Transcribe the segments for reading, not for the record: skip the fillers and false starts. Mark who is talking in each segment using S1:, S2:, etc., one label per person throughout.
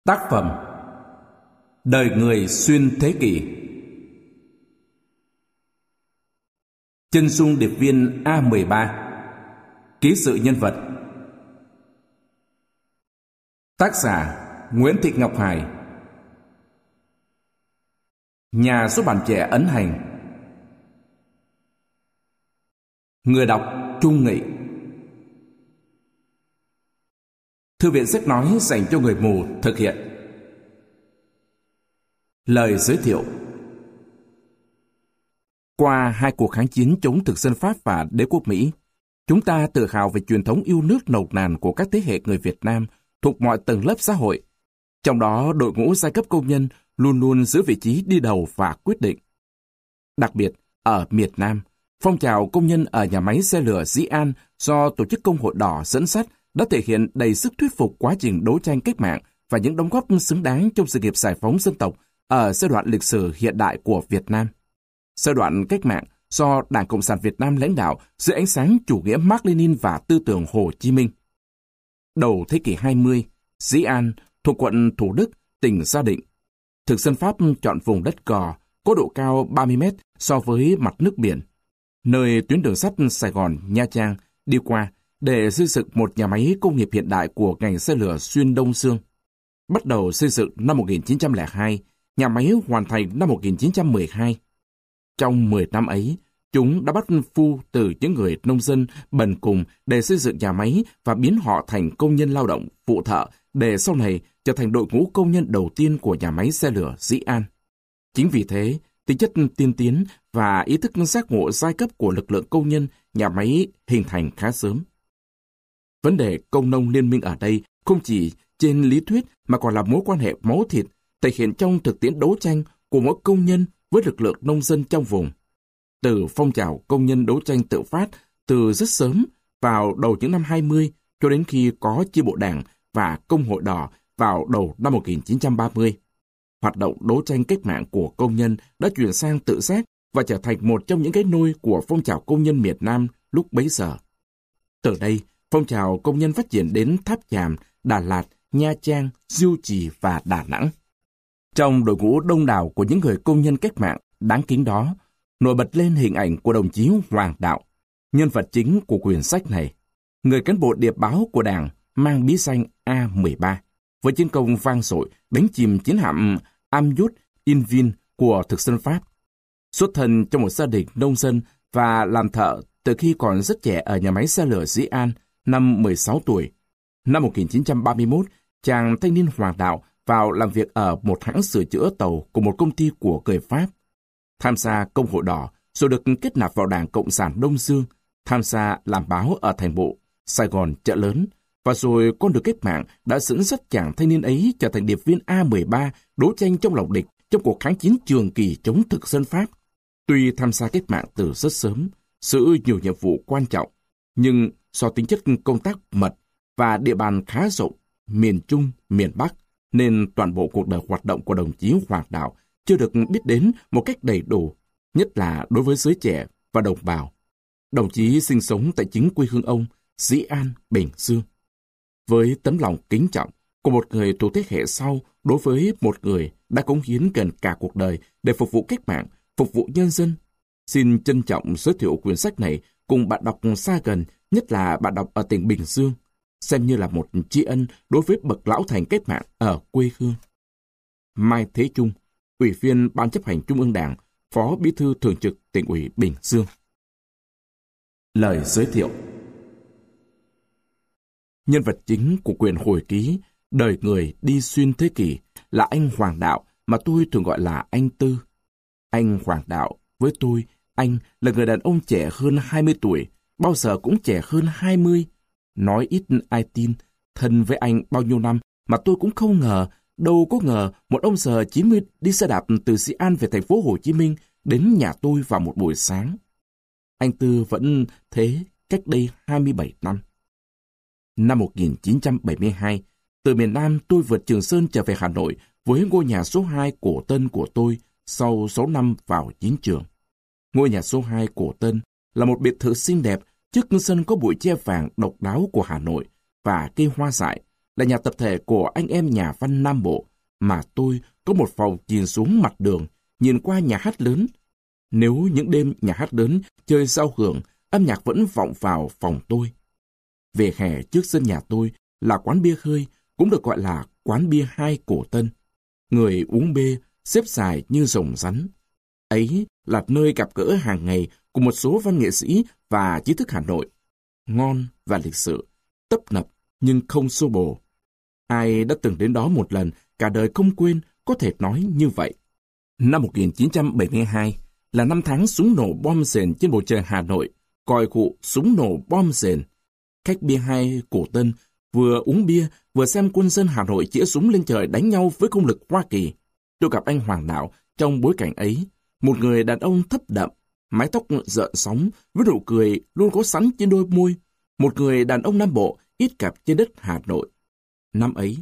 S1: Tác phẩm Đời người xuyên thế kỷ. Chân dung điệp viên A13. Ký sự nhân vật. Tác giả Nguyễn Thị Ngọc Hải. Nhà xuất bản trẻ ấn hành. Người đọc Trung Nghị. Thư viện sách nói dành cho người mù thực hiện. Lời giới thiệu. Qua hai cuộc kháng chiến chống thực dân Pháp và đế quốc Mỹ, chúng ta tự hào về truyền thống yêu nước nồng nàn của các thế hệ người Việt Nam thuộc mọi tầng lớp xã hội. Trong đó, đội ngũ giai cấp công nhân luôn luôn giữ vị trí đi đầu và quyết định. Đặc biệt, ở miền Nam, phong trào công nhân ở nhà máy xe lửa Dĩ An do Tổ chức Công hội Đỏ dẫn dắt đã thể hiện đầy sức thuyết phục quá trình đấu tranh cách mạng và những đóng góp xứng đáng trong sự nghiệp giải phóng dân tộc ở giai đoạn lịch sử hiện đại của Việt Nam. Giai đoạn cách mạng do Đảng Cộng sản Việt Nam lãnh đạo dưới ánh sáng chủ nghĩa Mác Lênin và tư tưởng Hồ Chí Minh. Đầu thế kỷ 20, Dĩ An thuộc quận Thủ Đức, tỉnh Gia Định. Thực dân Pháp chọn vùng đất gò có độ cao 30 mét so với mặt nước biển, nơi tuyến đường sắt Sài Gòn - Nha Trang đi qua để xây dựng một nhà máy công nghiệp hiện đại của ngành xe lửa xuyên Đông Dương. Bắt đầu xây dựng năm 1902, nhà máy hoàn thành năm 1912. Trong 10 năm ấy, chúng đã bắt phu từ những người nông dân bần cùng để xây dựng nhà máy và biến họ thành công nhân lao động, phụ thợ để sau này trở thành đội ngũ công nhân đầu tiên của nhà máy xe lửa Dĩ An. Chính vì thế, tính chất tiên tiến và ý thức giác ngộ giai cấp của lực lượng công nhân nhà máy hình thành khá sớm. Vấn đề công nông liên minh ở đây không chỉ trên lý thuyết mà còn là mối quan hệ máu thịt thể hiện trong thực tiễn đấu tranh của mỗi công nhân với lực lượng nông dân trong vùng. Từ phong trào công nhân đấu tranh tự phát từ rất sớm vào đầu những năm 20 cho đến khi có chi bộ đảng và Công hội Đỏ vào đầu năm 1930. Hoạt động đấu tranh cách mạng của công nhân đã chuyển sang tự giác và trở thành một trong những cái nôi của phong trào công nhân miền Nam lúc bấy giờ. Từ đây, phong trào công nhân phát triển đến Tháp Chàm, Đà Lạt, Nha Trang, Diêu Trì và Đà Nẵng. Trong đội ngũ đông đảo của những người công nhân cách mạng đáng kính đó, nổi bật lên hình ảnh của đồng chí Hoàng Đạo, nhân vật chính của quyển sách này, người cán bộ điệp báo của Đảng mang bí danh A13, với chiến công vang dội đánh chìm chiến hạm Amyot Invin của thực dân Pháp. Xuất thân trong một gia đình nông dân và làm thợ từ khi còn rất trẻ ở nhà máy xe lửa Dĩ An, năm 16 tuổi. Năm 1931, chàng thanh niên Hoàng Đạo vào làm việc ở một hãng sửa chữa tàu của một công ty của người Pháp. Tham gia Công hội Đỏ, rồi được kết nạp vào Đảng Cộng sản Đông Dương, tham gia làm báo ở thành bộ, Sài Gòn Chợ Lớn, và rồi con đường cách mạng đã dẫn dắt chàng thanh niên ấy trở thành điệp viên A13 đấu tranh trong lòng địch trong cuộc kháng chiến trường kỳ chống thực dân Pháp. Tuy tham gia cách mạng từ rất sớm, giữ nhiều nhiệm vụ quan trọng, nhưng do tính chất công tác mật và địa bàn khá rộng, miền Trung, miền Bắc, nên toàn bộ cuộc đời hoạt động của đồng chí Hoàng Đạo chưa được biết đến một cách đầy đủ, nhất là đối với giới trẻ và đồng bào. Đồng chí sinh sống tại chính quê hương ông, Dĩ An, Bình Dương. Với tấm lòng kính trọng của một người thuộc thế hệ sau đối với một người đã cống hiến gần cả cuộc đời để phục vụ cách mạng, phục vụ nhân dân, xin trân trọng giới thiệu quyển sách này cùng bạn đọc xa gần, nhất là bạn đọc ở tỉnh Bình Dương, xem như là một tri ân đối với bậc lão thành cách mạng ở quê hương. Mai Thế Trung, Ủy viên Ban chấp hành Trung ương Đảng, Phó Bí thư Thường trực Tỉnh ủy Bình Dương. Lời giới thiệu. Nhân vật chính của quyển hồi ký Đời người đi xuyên thế kỷ là anh Hoàng Đạo mà tôi thường gọi là anh Tư. Anh Hoàng Đạo, với tôi, anh là người đàn ông trẻ hơn 20 tuổi, bao giờ cũng trẻ hơn 20. Nói ít ai tin, thân với anh bao nhiêu năm mà tôi cũng không ngờ, đâu có ngờ một ông già 90 đi xe đạp từ Dĩ An về thành phố Hồ Chí Minh đến nhà tôi vào một buổi sáng. Anh Tư vẫn thế cách đây 27 năm. Năm 1972, từ miền Nam tôi vượt Trường Sơn trở về Hà Nội với ngôi nhà số 2 cổ Tân của tôi sau 6 năm vào chiến trường. Ngôi nhà số 2 cổ Tân là một biệt thự xinh đẹp trước sân có bụi tre vàng độc đáo của Hà Nội và cây hoa dại, là nhà tập thể của anh em nhà văn Nam Bộ, mà tôi có một phòng nhìn xuống mặt đường, nhìn qua nhà hát lớn. Nếu những đêm nhà hát lớn chơi giao hưởng, âm nhạc vẫn vọng vào phòng tôi. Về hè trước sân nhà tôi là quán bia Khơi, cũng được gọi là quán bia 2 Cổ Tân. Người uống bia xếp dài như rồng rắn. Ấy là nơi gặp gỡ hàng ngày của một số văn nghệ sĩ và trí thức Hà Nội. Ngon và lịch sự, tấp nập nhưng không xô bồ. Ai đã từng đến đó một lần, cả đời không quên, có thể nói như vậy. Năm 1972 là năm tháng súng nổ bom rền trên bầu trời Hà Nội, còi cụ súng nổ bom rền. Khách bia 2 Cổ Tân vừa uống bia, vừa xem quân dân Hà Nội chĩa súng lên trời đánh nhau với công lực Hoa Kỳ. Tôi gặp anh Hoàng Đạo trong bối cảnh ấy, một người đàn ông thấp đậm, mái tóc rợn sóng với nụ cười luôn có sẵn trên đôi môi, một người đàn ông Nam Bộ ít gặp trên đất Hà Nội. Năm ấy,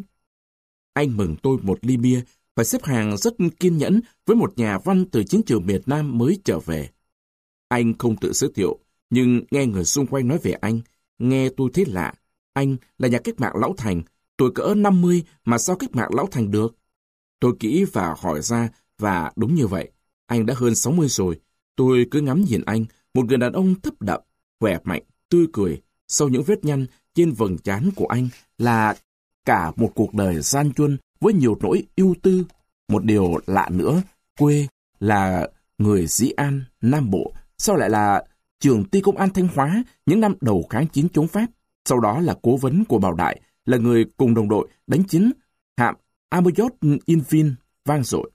S1: anh mừng tôi một ly bia, phải xếp hàng rất kiên nhẫn với một nhà văn từ chiến trường miền Nam mới trở về. Anh không tự giới thiệu, nhưng nghe người xung quanh nói về anh, nghe tôi thấy lạ. Anh là nhà cách mạng Lão Thành, tuổi cỡ 50 mà sao cách mạng Lão Thành được? Tôi kỹ và hỏi ra, và đúng như vậy. Anh đã hơn 60 rồi. Tôi cứ ngắm nhìn anh, một người đàn ông thấp đậm, khỏe mạnh, tươi cười. Sau những vết nhăn trên vầng trán của anh là cả một cuộc đời gian truân với nhiều nỗi ưu tư. Một điều lạ nữa, quê là người Dĩ An, Nam Bộ, sao lại là trường ty công an Thanh Hóa những năm đầu kháng chiến chống Pháp, sau đó là cố vấn của Bảo Đại, là người cùng đồng đội đánh chiến hạm Amoyot Invin vang dội.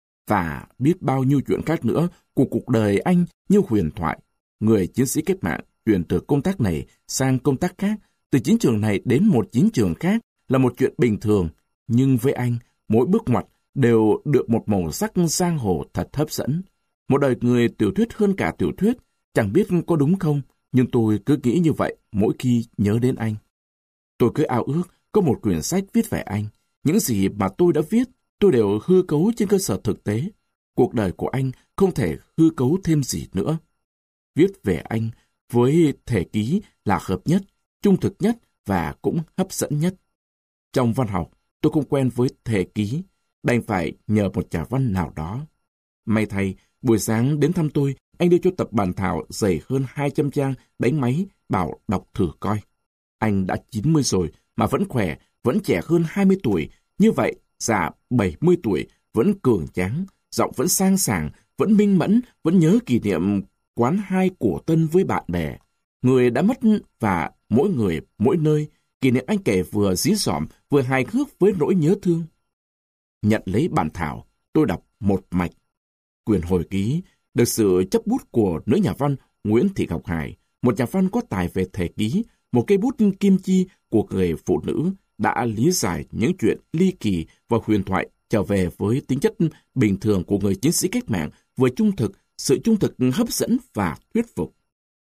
S1: Và biết bao nhiêu chuyện khác nữa của cuộc đời anh như huyền thoại. Người chiến sĩ cách mạng chuyển từ công tác này sang công tác khác, từ chiến trường này đến một chiến trường khác là một chuyện bình thường. Nhưng với anh, mỗi bước ngoặt đều được một màu sắc giang hồ thật hấp dẫn. Một đời người tiểu thuyết hơn cả tiểu thuyết, chẳng biết có đúng không, nhưng tôi cứ nghĩ như vậy mỗi khi nhớ đến anh. Tôi cứ ao ước có một quyển sách viết về anh. Những gì mà tôi đã viết, tôi đều hư cấu trên cơ sở thực tế. Cuộc đời của anh không thể hư cấu thêm gì nữa. Viết về anh với thể ký là hợp nhất, trung thực nhất và cũng hấp dẫn nhất. Trong văn học, tôi không quen với thể ký, đành phải nhờ một nhà văn nào đó. May thay, buổi sáng đến thăm tôi, anh đưa cho tập bản thảo dày hơn 200 trang đánh máy, bảo đọc thử coi. Anh đã 90 rồi mà vẫn khỏe, vẫn trẻ hơn 20 tuổi. Như vậy, già 70 tuổi, vẫn cường tráng, giọng vẫn sang sảng, vẫn minh mẫn, vẫn nhớ kỷ niệm quán 2 Cổ Tân với bạn bè. Người đã mất và mỗi người, mỗi nơi, kỷ niệm anh kể vừa dí dỏm, vừa hài hước với nỗi nhớ thương. Nhận lấy bản thảo, tôi đọc một mạch. Quyển hồi ký được sự chấp bút của nữ nhà văn Nguyễn Thị Ngọc Hải, một nhà văn có tài về thể ký, một cây bút kim chi của người phụ nữ đã lý giải những chuyện ly kỳ và huyền thoại trở về với tính chất bình thường của người chiến sĩ cách mạng, vừa trung thực, sự trung thực hấp dẫn và thuyết phục.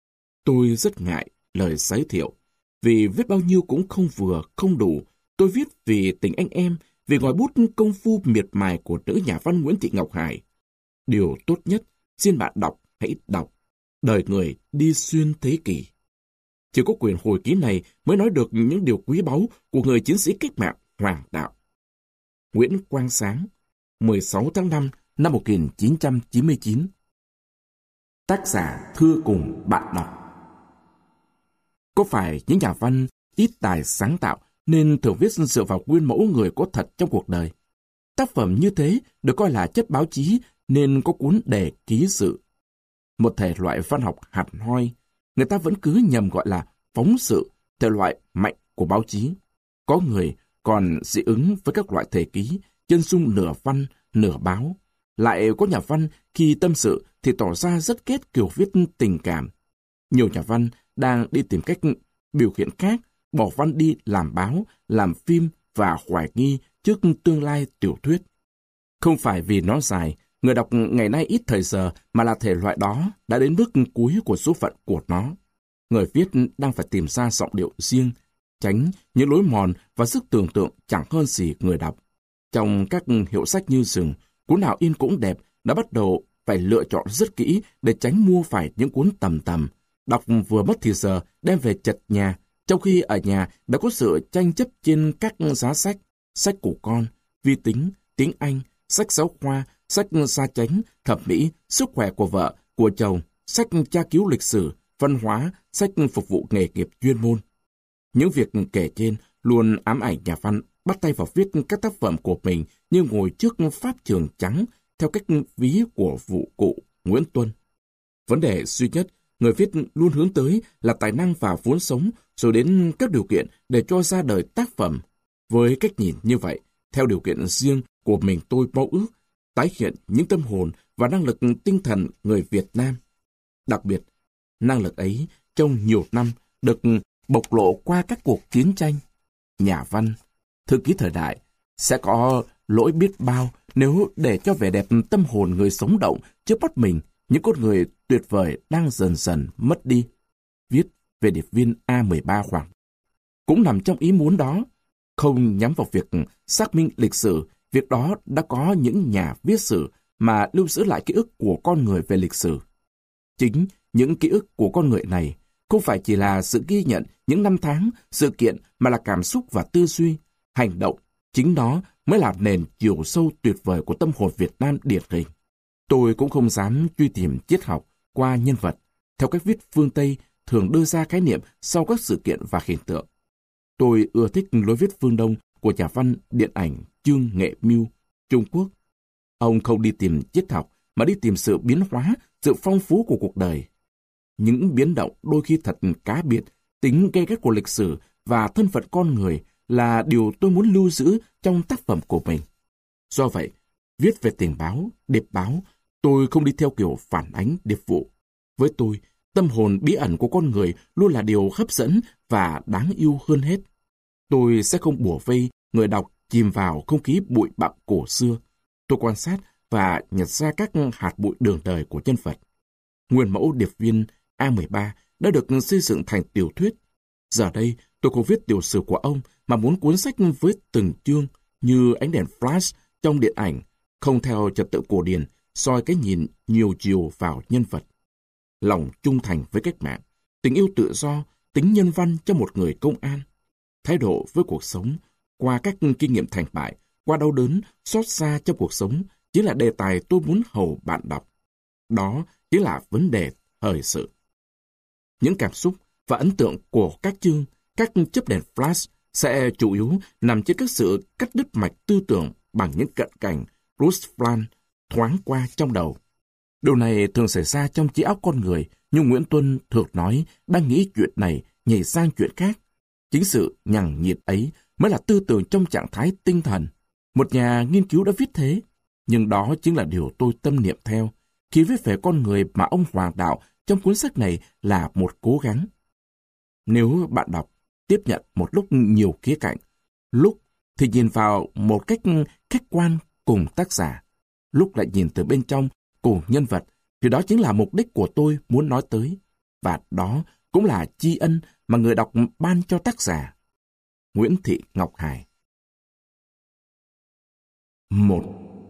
S1: Tôi rất ngại lời giới thiệu, vì viết bao nhiêu cũng không vừa, không đủ. Tôi viết vì tình anh em, vì ngòi bút công phu miệt mài của nữ nhà văn Nguyễn Thị Ngọc Hải. Điều tốt nhất, xin bạn đọc hãy đọc Đời người đi xuyên thế kỷ. Chỉ có quyển hồi ký này mới nói được những điều quý báu của người chiến sĩ cách mạng Hoàng Đạo. Nguyễn Quang Sáng, 16 tháng 5 năm 1999. Tác giả thưa cùng bạn đọc. Có phải những nhà văn ít tài sáng tạo nên thường viết dựa vào nguyên mẫu người có thật trong cuộc đời? Tác phẩm như thế được coi là chất báo chí nên có cuốn đề ký sự. Một thể loại văn học hẳn hoi, người ta vẫn cứ nhầm gọi là phóng sự, thể loại mạnh của báo chí. Có người còn dị ứng với các loại thể ký, chân dung nửa văn, nửa báo. Lại có nhà văn khi tâm sự thì tỏ ra rất kết kiểu viết tình cảm. Nhiều nhà văn đang đi tìm cách biểu hiện khác, bỏ văn đi làm báo, làm phim và hoài nghi trước tương lai tiểu thuyết. Không phải vì nó dài, người đọc ngày nay ít thời giờ, mà là thể loại đó đã đến bước cuối của số phận của nó. Người viết đang phải tìm ra giọng điệu riêng, tránh những lối mòn và sức tưởng tượng chẳng hơn gì người đọc. Trong các hiệu sách như rừng, cuốn nào in cũng đẹp, đã bắt đầu phải lựa chọn rất kỹ để tránh mua phải những cuốn tầm tầm. Đọc vừa mất thì giờ, đem về chật nhà, trong khi ở nhà đã có sự tranh chấp trên các giá sách, sách của con, vi tính, tiếng Anh, sách giáo khoa, sách gia chánh, thẩm mỹ, sức khỏe của vợ, của chồng, sách tra cứu lịch sử, văn hóa, sách phục vụ nghề nghiệp chuyên môn. Những việc kể trên luôn ám ảnh nhà văn bắt tay vào viết các tác phẩm của mình như ngồi trước pháp trường trắng theo cách ví của vụ cụ Nguyễn Tuân. Vấn đề duy nhất người viết luôn hướng tới là tài năng và vốn sống, rồi đến các điều kiện để cho ra đời tác phẩm. Với cách nhìn như vậy, theo điều kiện riêng của mình tôi mong ước tái hiện những tâm hồn và năng lực tinh thần người Việt Nam. Đặc biệt, năng lực ấy trong nhiều năm được bộc lộ qua các cuộc chiến tranh. Nhà văn, thư ký thời đại sẽ có lỗi biết bao nếu để cho vẻ đẹp tâm hồn người sống động trước mắt mình những con người tuyệt vời đang dần dần mất đi. Viết về điệp viên A13 Hoàng cũng nằm trong ý muốn đó, không nhắm vào việc xác minh lịch sử. Việc đó đã có những nhà viết sử mà lưu giữ lại ký ức của con người về lịch sử. Chính những ký ức của con người này không phải chỉ là sự ghi nhận những năm tháng, sự kiện, mà là cảm xúc và tư duy, hành động. Chính đó mới là nền chiều sâu tuyệt vời của tâm hồn Việt Nam điển hình. Tôi cũng không dám truy tìm triết học qua nhân vật, theo cách viết phương Tây thường đưa ra khái niệm sau các sự kiện và hiện tượng. Tôi ưa thích lối viết phương Đông của nhà văn điện ảnh Trương Nghệ Mưu, Trung Quốc. Ông không đi tìm triết học, mà đi tìm sự biến hóa, sự phong phú của cuộc đời. Những biến động đôi khi thật cá biệt, tính gay gắt của lịch sử và thân phận con người là điều tôi muốn lưu giữ trong tác phẩm của mình. Do vậy, viết về tình báo, điệp báo, tôi không đi theo kiểu phản ánh điệp vụ. Với tôi, tâm hồn bí ẩn của con người luôn là điều hấp dẫn và đáng yêu hơn hết. Tôi sẽ không bủa vây người đọc chìm vào không khí bụi bặm cổ xưa. Tôi quan sát và nhặt ra các hạt bụi đường đời của nhân vật. Nguyên mẫu điệp viên A13 đã được xây dựng thành tiểu thuyết. Giờ đây, tôi không viết tiểu sử của ông mà muốn cuốn sách với từng chương như ánh đèn flash trong điện ảnh, không theo trật tự cổ điển, soi cái nhìn nhiều chiều vào nhân vật. Lòng trung thành với cách mạng, tình yêu tự do, tính nhân văn cho một người công an, thái độ với cuộc sống, qua các kinh nghiệm thành bại, qua đau đớn, xót xa trong cuộc sống, chính là đề tài tôi muốn hầu bạn đọc. Đó chính là vấn đề thời sự. Những cảm xúc và ấn tượng của các chương, các chớp đèn flash sẽ chủ yếu nằm trên các sự cắt đứt mạch tư tưởng bằng những cận cảnh Ruslan thoáng qua trong đầu. Điều này thường xảy ra trong trí óc con người, nhưng Nguyễn Tuân thường nói đang nghĩ chuyện này nhảy sang chuyện khác. Chính sự nhằng nhịt ấy mới là tư tưởng trong trạng thái tinh thần. Một nhà nghiên cứu đã viết thế, nhưng đó chính là điều tôi tâm niệm theo khi viết về con người mà ông Hoàng Đạo trong cuốn sách này là một cố gắng. Nếu bạn đọc tiếp nhận một lúc nhiều khía cạnh, lúc thì nhìn vào một cách khách quan cùng tác giả, lúc lại nhìn từ bên trong cùng nhân vật, thì đó chính là mục đích của tôi muốn nói tới. Và đó cũng là tri ân mà người đọc ban cho tác giả. Nguyễn Thị Ngọc Hải. 1.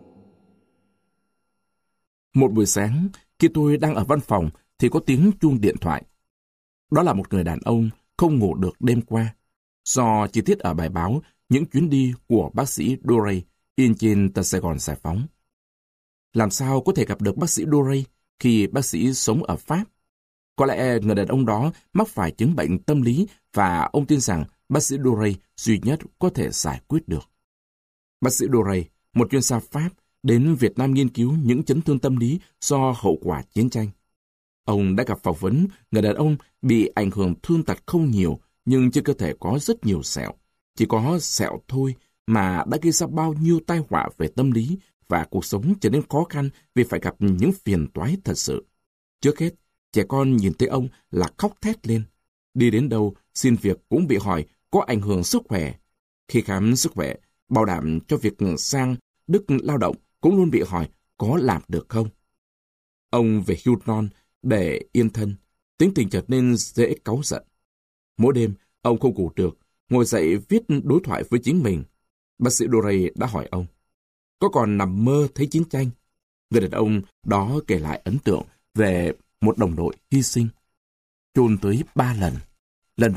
S1: Một buổi sáng, khi tôi đang ở văn phòng thì có tiếng chuông điện thoại. Đó là một người đàn ông không ngủ được đêm qua, do chi tiết ở bài báo những chuyến đi của bác sĩ Dorey in trên tờ Sài Gòn Giải Phóng. Làm sao có thể gặp được bác sĩ Dorey khi bác sĩ sống ở Pháp? Có lẽ người đàn ông đó mắc phải chứng bệnh tâm lý và ông tin rằng bác sĩ Dorey duy nhất có thể giải quyết được. Bác sĩ Dorey, một chuyên gia Pháp, đến Việt Nam nghiên cứu những chấn thương tâm lý do hậu quả chiến tranh. Ông đã gặp phỏng vấn người đàn ông bị ảnh hưởng thương tật không nhiều, nhưng trên cơ thể có rất nhiều sẹo. Chỉ có sẹo thôi mà đã gây ra bao nhiêu tai họa về tâm lý, và cuộc sống trở nên khó khăn vì phải gặp những phiền toái thật sự. Trước hết, trẻ con nhìn thấy ông là khóc thét lên. Đi đến đâu, xin việc cũng bị hỏi có ảnh hưởng sức khỏe. Khi khám sức khỏe, bảo đảm cho việc sang Đức lao động cũng luôn bị hỏi có làm được không. Ông về hưu non để yên thân, tính tình trở nên dễ cáu giận. Mỗi đêm, ông không ngủ được, ngồi dậy viết đối thoại với chính mình. Bác sĩ Dorey đã hỏi ông, có còn nằm mơ thấy chiến tranh? Người đàn ông đó kể lại ấn tượng về một đồng đội hy sinh. Chôn tới 3 lần. Lần đầu,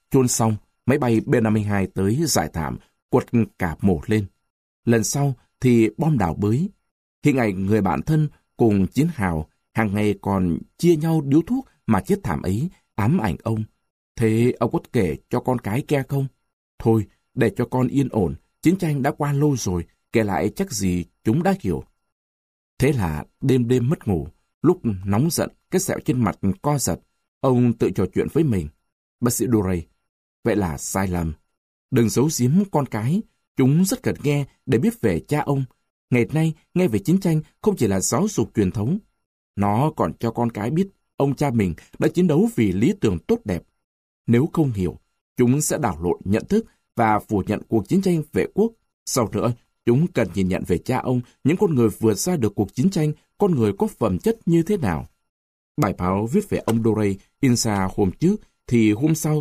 S1: Chôn xong, máy bay B-52 tới giải thảm, quật cả mổ lên. Lần sau thì bom đảo bới. Hình ảnh người bạn thân cùng chiến hào hàng ngày còn chia nhau điếu thuốc mà chết thảm ấy ám ảnh ông. Thế ông có kể cho con cái nghe không? Thôi, để cho con yên ổn, chiến tranh đã qua lâu rồi, kể lại chắc gì chúng đã hiểu. Thế là đêm đêm mất ngủ, lúc nóng giận, cái sẹo trên mặt co giật, ông tự trò chuyện với mình. Bác sĩ Duray, vậy là sai lầm. Đừng giấu giếm con cái, chúng rất cần nghe để biết về cha ông. Ngày nay, nghe về chiến tranh không chỉ là giáo dục truyền thống. Nó còn cho con cái biết ông cha mình đã chiến đấu vì lý tưởng tốt đẹp. Nếu không hiểu, chúng sẽ đảo lộn nhận thức và phủ nhận cuộc chiến tranh vệ quốc. Sau nữa, chúng cần nhìn nhận về cha ông, những con người vượt ra được cuộc chiến tranh, con người có phẩm chất như thế nào. Bài báo viết về ông Duray in ra hôm trước, thì hôm sau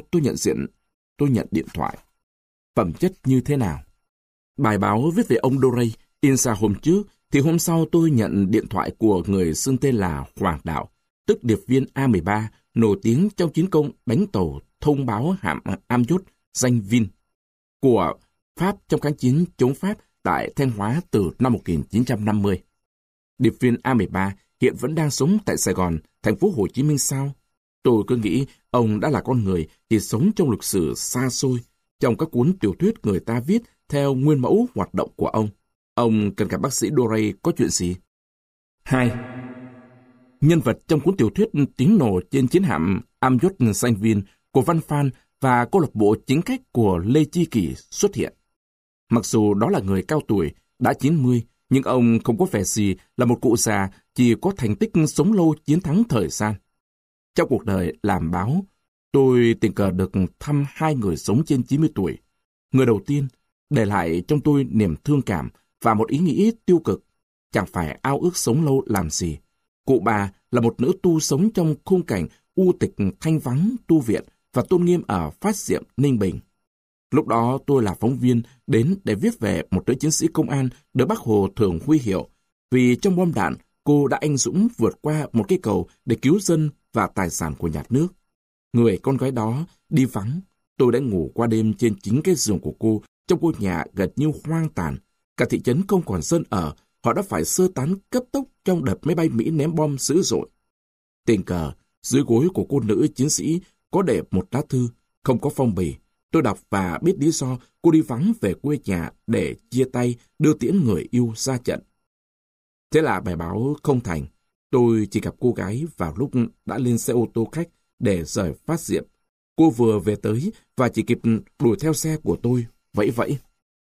S1: tôi nhận điện thoại. Phẩm chất như thế nào? Bài báo viết về ông Duray in ra hôm trước, thì hôm sau tôi nhận điện thoại của người xưng tên là Hoàng Đạo, tức điệp viên A-13, nổi tiếng trong chiến công đánh tàu thông báo hạm Am-Yốt danh Vin của Pháp trong kháng chiến chống Pháp tại Thanh Hóa từ năm 1950. Điệp viên A-13 hiện vẫn đang sống tại Sài Gòn, thành phố Hồ Chí Minh sao? Tôi cứ nghĩ ông đã là con người thì sống trong lịch sử xa xôi, trong các cuốn tiểu thuyết người ta viết theo nguyên mẫu hoạt động của ông. Ông cần gặp bác sĩ Duray có chuyện gì? 2. Nhân vật trong cuốn tiểu thuyết Tiếng nổ trên chiến hạm Am-Yốt danh Vin của Văn Phan và câu lạc bộ chính khách của Lê Chi Kỷ xuất hiện. Mặc dù đó là người cao tuổi, đã 90, nhưng ông không có vẻ gì là một cụ già chỉ có thành tích sống lâu chiến thắng thời gian. Trong cuộc đời làm báo, tôi tình cờ được thăm hai người sống trên 90 tuổi. Người đầu tiên để lại trong tôi niềm thương cảm và một ý nghĩ tiêu cực. Chẳng phải ao ước sống lâu làm gì. Cụ bà là một nữ tu sống trong khung cảnh u tịch thanh vắng tu viện và tôn nghiêm ở Phát Diệm, Ninh Bình. Lúc đó tôi là phóng viên đến để viết về một nữ chiến sĩ công an được Bác Hồ thường huy hiệu vì trong bom đạn cô đã anh dũng vượt qua một cây cầu để cứu dân và tài sản của nhà nước. Người con gái đó đi vắng, tôi đã ngủ qua đêm trên chính cái giường của cô trong ngôi nhà gần như hoang tàn. Cả thị trấn không còn dân ở, họ đã phải sơ tán cấp tốc trong đợt máy bay Mỹ ném bom dữ dội. Tình cờ, dưới gối của cô nữ chiến sĩ có để một lá thư, không có phong bì. Tôi đọc và biết lý do cô đi vắng về quê nhà để chia tay đưa tiễn người yêu ra trận. Thế là bài báo không thành. Tôi chỉ gặp cô gái vào lúc đã lên xe ô tô khách để rời Phát Diệm. Cô vừa về tới và chỉ kịp đuổi theo xe của tôi, vẫy vẫy.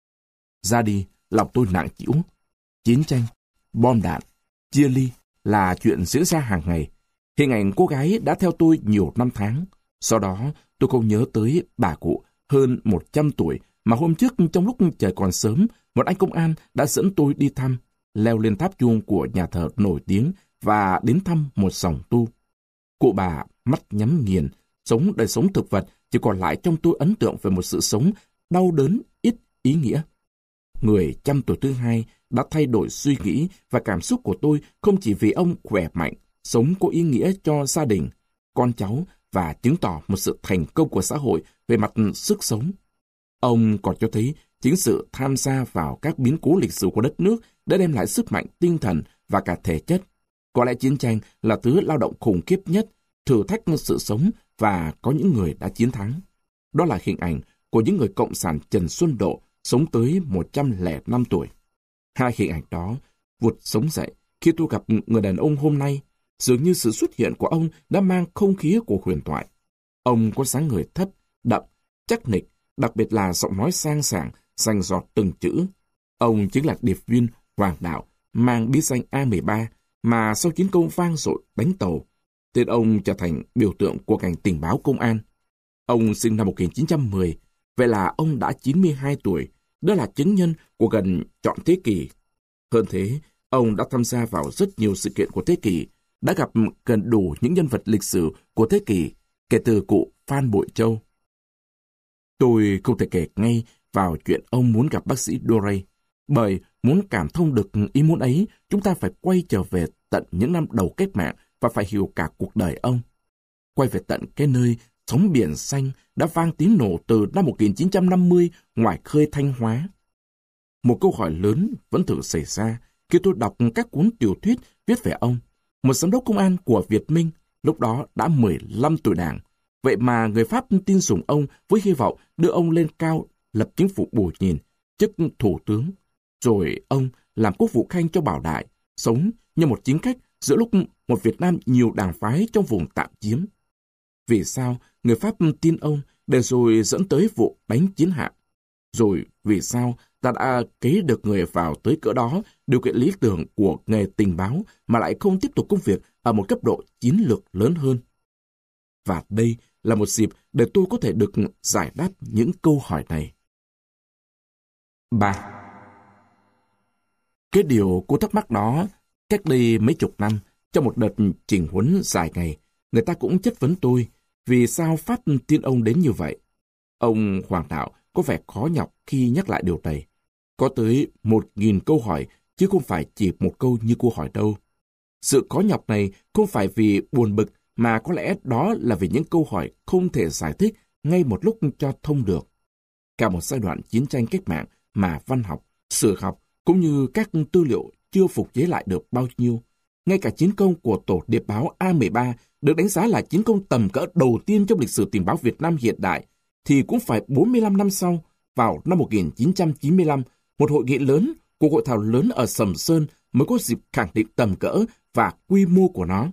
S1: Ra đi, lòng tôi nặng trĩu. Chiến tranh, bom đạn, chia ly là chuyện diễn ra hàng ngày. Hình ảnh cô gái đã theo tôi nhiều năm tháng. Sau đó, tôi không nhớ tới bà cụ hơn 100 tuổi mà hôm trước trong lúc trời còn sớm, một anh công an đã dẫn tôi đi thăm, leo lên tháp chuông của nhà thờ nổi tiếng và đến thăm một sòng tu. Cụ bà mắt nhắm nghiền, sống đời sống thực vật, chỉ còn lại trong tôi ấn tượng về một sự sống đau đớn, ít ý nghĩa. Người trăm tuổi thứ hai đã thay đổi suy nghĩ và cảm xúc của tôi không chỉ vì ông khỏe mạnh, sống có ý nghĩa cho gia đình, con cháu và chứng tỏ một sự thành công của xã hội về mặt sức sống. Ông còn cho thấy chính sự tham gia vào các biến cố lịch sử của đất nước đã đem lại sức mạnh tinh thần và cả thể chất. Có lẽ chiến tranh là thứ lao động khủng khiếp nhất, thử thách sự sống và có những người đã chiến thắng. Đó là hình ảnh của những người cộng sản Trần Xuân Độ sống tới 105 tuổi. Hai hình ảnh đó vụt sống dậy khi tôi gặp người đàn ông hôm nay. Dường như sự xuất hiện của ông đã mang không khí của huyền thoại. Ông có dáng người thấp, đậm, chắc nịch, đặc biệt là giọng nói sang sảng, rành rọt từng chữ. Ông chính là điệp viên Hoàng Đạo, mang bí danh A-13, mà sau chiến công vang dội đánh tàu, tên ông trở thành biểu tượng của ngành tình báo công an. Ông sinh năm 1910, vậy là ông đã 92 tuổi, đó là chứng nhân của gần trọn thế kỷ. Hơn thế, ông đã tham gia vào rất nhiều sự kiện của thế kỷ, đã gặp gần đủ những nhân vật lịch sử của thế kỷ, kể từ cụ Phan Bội Châu. Tôi không thể kể ngay vào chuyện ông muốn gặp bác sĩ Duray, bởi muốn cảm thông được ý muốn ấy, chúng ta phải quay trở về tận những năm đầu cách mạng và phải hiểu cả cuộc đời ông. Quay về tận cái nơi sóng biển xanh đã vang tiếng nổ từ năm 1950 ngoài khơi Thanh Hóa. Một câu hỏi lớn vẫn thường xảy ra khi tôi đọc các cuốn tiểu thuyết viết về ông, một giám đốc công an của Việt Minh, lúc đó đã 15 tuổi đảng. Vậy mà người Pháp tin sủng ông với hy vọng đưa ông lên cao, lập chính phủ bù nhìn, chức thủ tướng. Rồi ông làm quốc vụ khanh cho Bảo Đại, sống như một chính khách giữa lúc một Việt Nam nhiều đảng phái trong vùng tạm chiếm. Vì sao người Pháp tin ông để rồi dẫn tới vụ đánh chiến hạm? Rồi vì sao ta đã kế được người vào tới cỡ đó, điều kiện lý tưởng của nghề tình báo mà lại không tiếp tục công việc ở một cấp độ chiến lược lớn hơn? Và đây là một dịp để tôi có thể được giải đáp những câu hỏi này. 3. Cái điều cô thắc mắc đó, cách đây mấy chục năm, trong một đợt chỉnh huấn dài ngày, người ta cũng chất vấn tôi vì sao Pháp tin ông đến như vậy. Ông Hoàng Đạo có vẻ khó nhọc khi nhắc lại điều này. Có tới 1.000 câu hỏi, chứ không phải chỉ một câu như cô hỏi đâu. Sự khó nhọc này không phải vì buồn bực, mà có lẽ đó là vì những câu hỏi không thể giải thích ngay một lúc cho thông được. Cả một giai đoạn chiến tranh cách mạng mà văn học, sử học cũng như các tư liệu chưa phục chế lại được bao nhiêu. Ngay cả chiến công của tổ điệp báo A13 được đánh giá là chiến công tầm cỡ đầu tiên trong lịch sử tình báo Việt Nam hiện đại, thì cũng phải 45 năm sau, vào năm 1995, một hội nghị lớn, cuộc hội thảo lớn ở Sầm Sơn mới có dịp khẳng định tầm cỡ và quy mô của nó.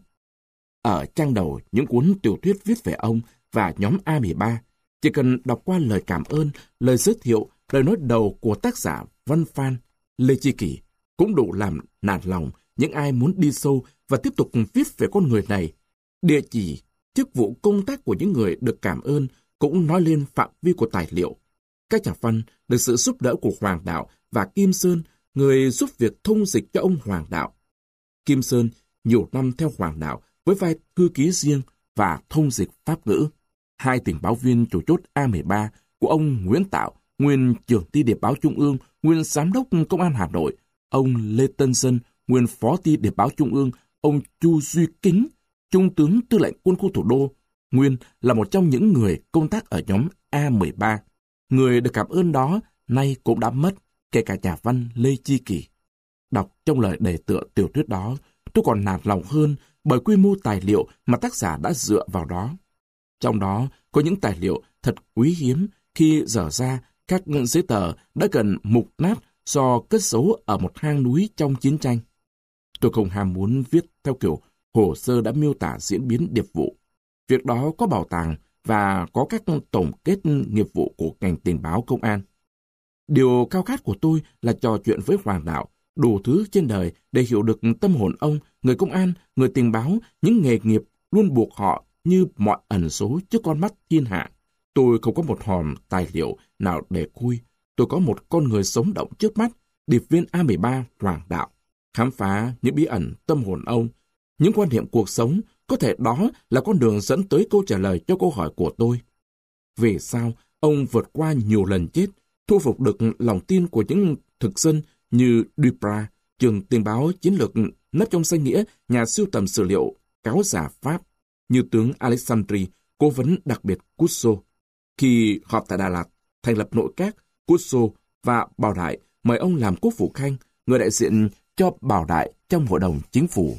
S1: Ở trang đầu những cuốn tiểu thuyết viết về ông và nhóm A13, chỉ cần đọc qua lời cảm ơn, lời giới thiệu, lời nói đầu của tác giả Văn Phan, Lê Chi Kỷ cũng đủ làm nản lòng những ai muốn đi sâu và tiếp tục viết về con người này. Địa chỉ, chức vụ công tác của những người được cảm ơn cũng nói lên phạm vi của tài liệu. Các nhà văn được sự giúp đỡ của Hoàng Đạo và Kim Sơn, người giúp việc thông dịch cho ông Hoàng Đạo. Kim Sơn nhiều năm theo Hoàng Đạo với vai thư ký riêng và thông dịch Pháp ngữ. Hai tình báo viên chủ chốt A13 của ông Nguyễn Tạo, nguyên trưởng ty điệp báo Trung ương, nguyên giám đốc công an Hà Nội, ông Lê Tân Dân, nguyên phó ty điệp báo Trung ương, ông Chu Duy Kính, trung tướng tư lệnh quân khu thủ đô, nguyên là một trong những người công tác ở nhóm A13. Người được cảm ơn đó nay cũng đã mất, kể cả nhà văn Lê Chi Kỷ. Đọc trong lời đề tựa tiểu thuyết đó, tôi còn nản lòng hơn bởi quy mô tài liệu mà tác giả đã dựa vào đó. Trong đó có những tài liệu thật quý hiếm khi dở ra các giấy tờ đã gần mục nát do cất giấu ở một hang núi trong chiến tranh. Tôi không ham muốn viết theo kiểu hồ sơ đã miêu tả diễn biến điệp vụ. Việc đó có bảo tàng và có các tổng kết nghiệp vụ của ngành tình báo công an. Điều khao khát của tôi là trò chuyện với Hoàng Đạo, đủ thứ trên đời để hiểu được tâm hồn ông, người công an, người tình báo, những nghề nghiệp luôn buộc họ như mọi ẩn số trước con mắt thiên hạ. Tôi không có một hòm tài liệu nào để khui. Tôi có một con người sống động trước mắt, điệp viên A13 Hoàng Đạo. Khám phá những bí ẩn tâm hồn ông, những quan niệm cuộc sống, có thể đó là con đường dẫn tới câu trả lời cho câu hỏi của tôi. Vì sao ông vượt qua nhiều lần chết, thu phục được lòng tin của những thực dân như Duprat, trường tình báo chiến lược nấp trong danh nghĩa nhà sưu tầm sử liệu cáo giả Pháp, như tướng Alexandri, cố vấn đặc biệt Cusso. Khi họp tại Đà Lạt, thành lập nội các, Cusso và Bảo Đại mời ông làm quốc vụ khanh, người đại diện cho Bảo Đại trong hội đồng chính phủ,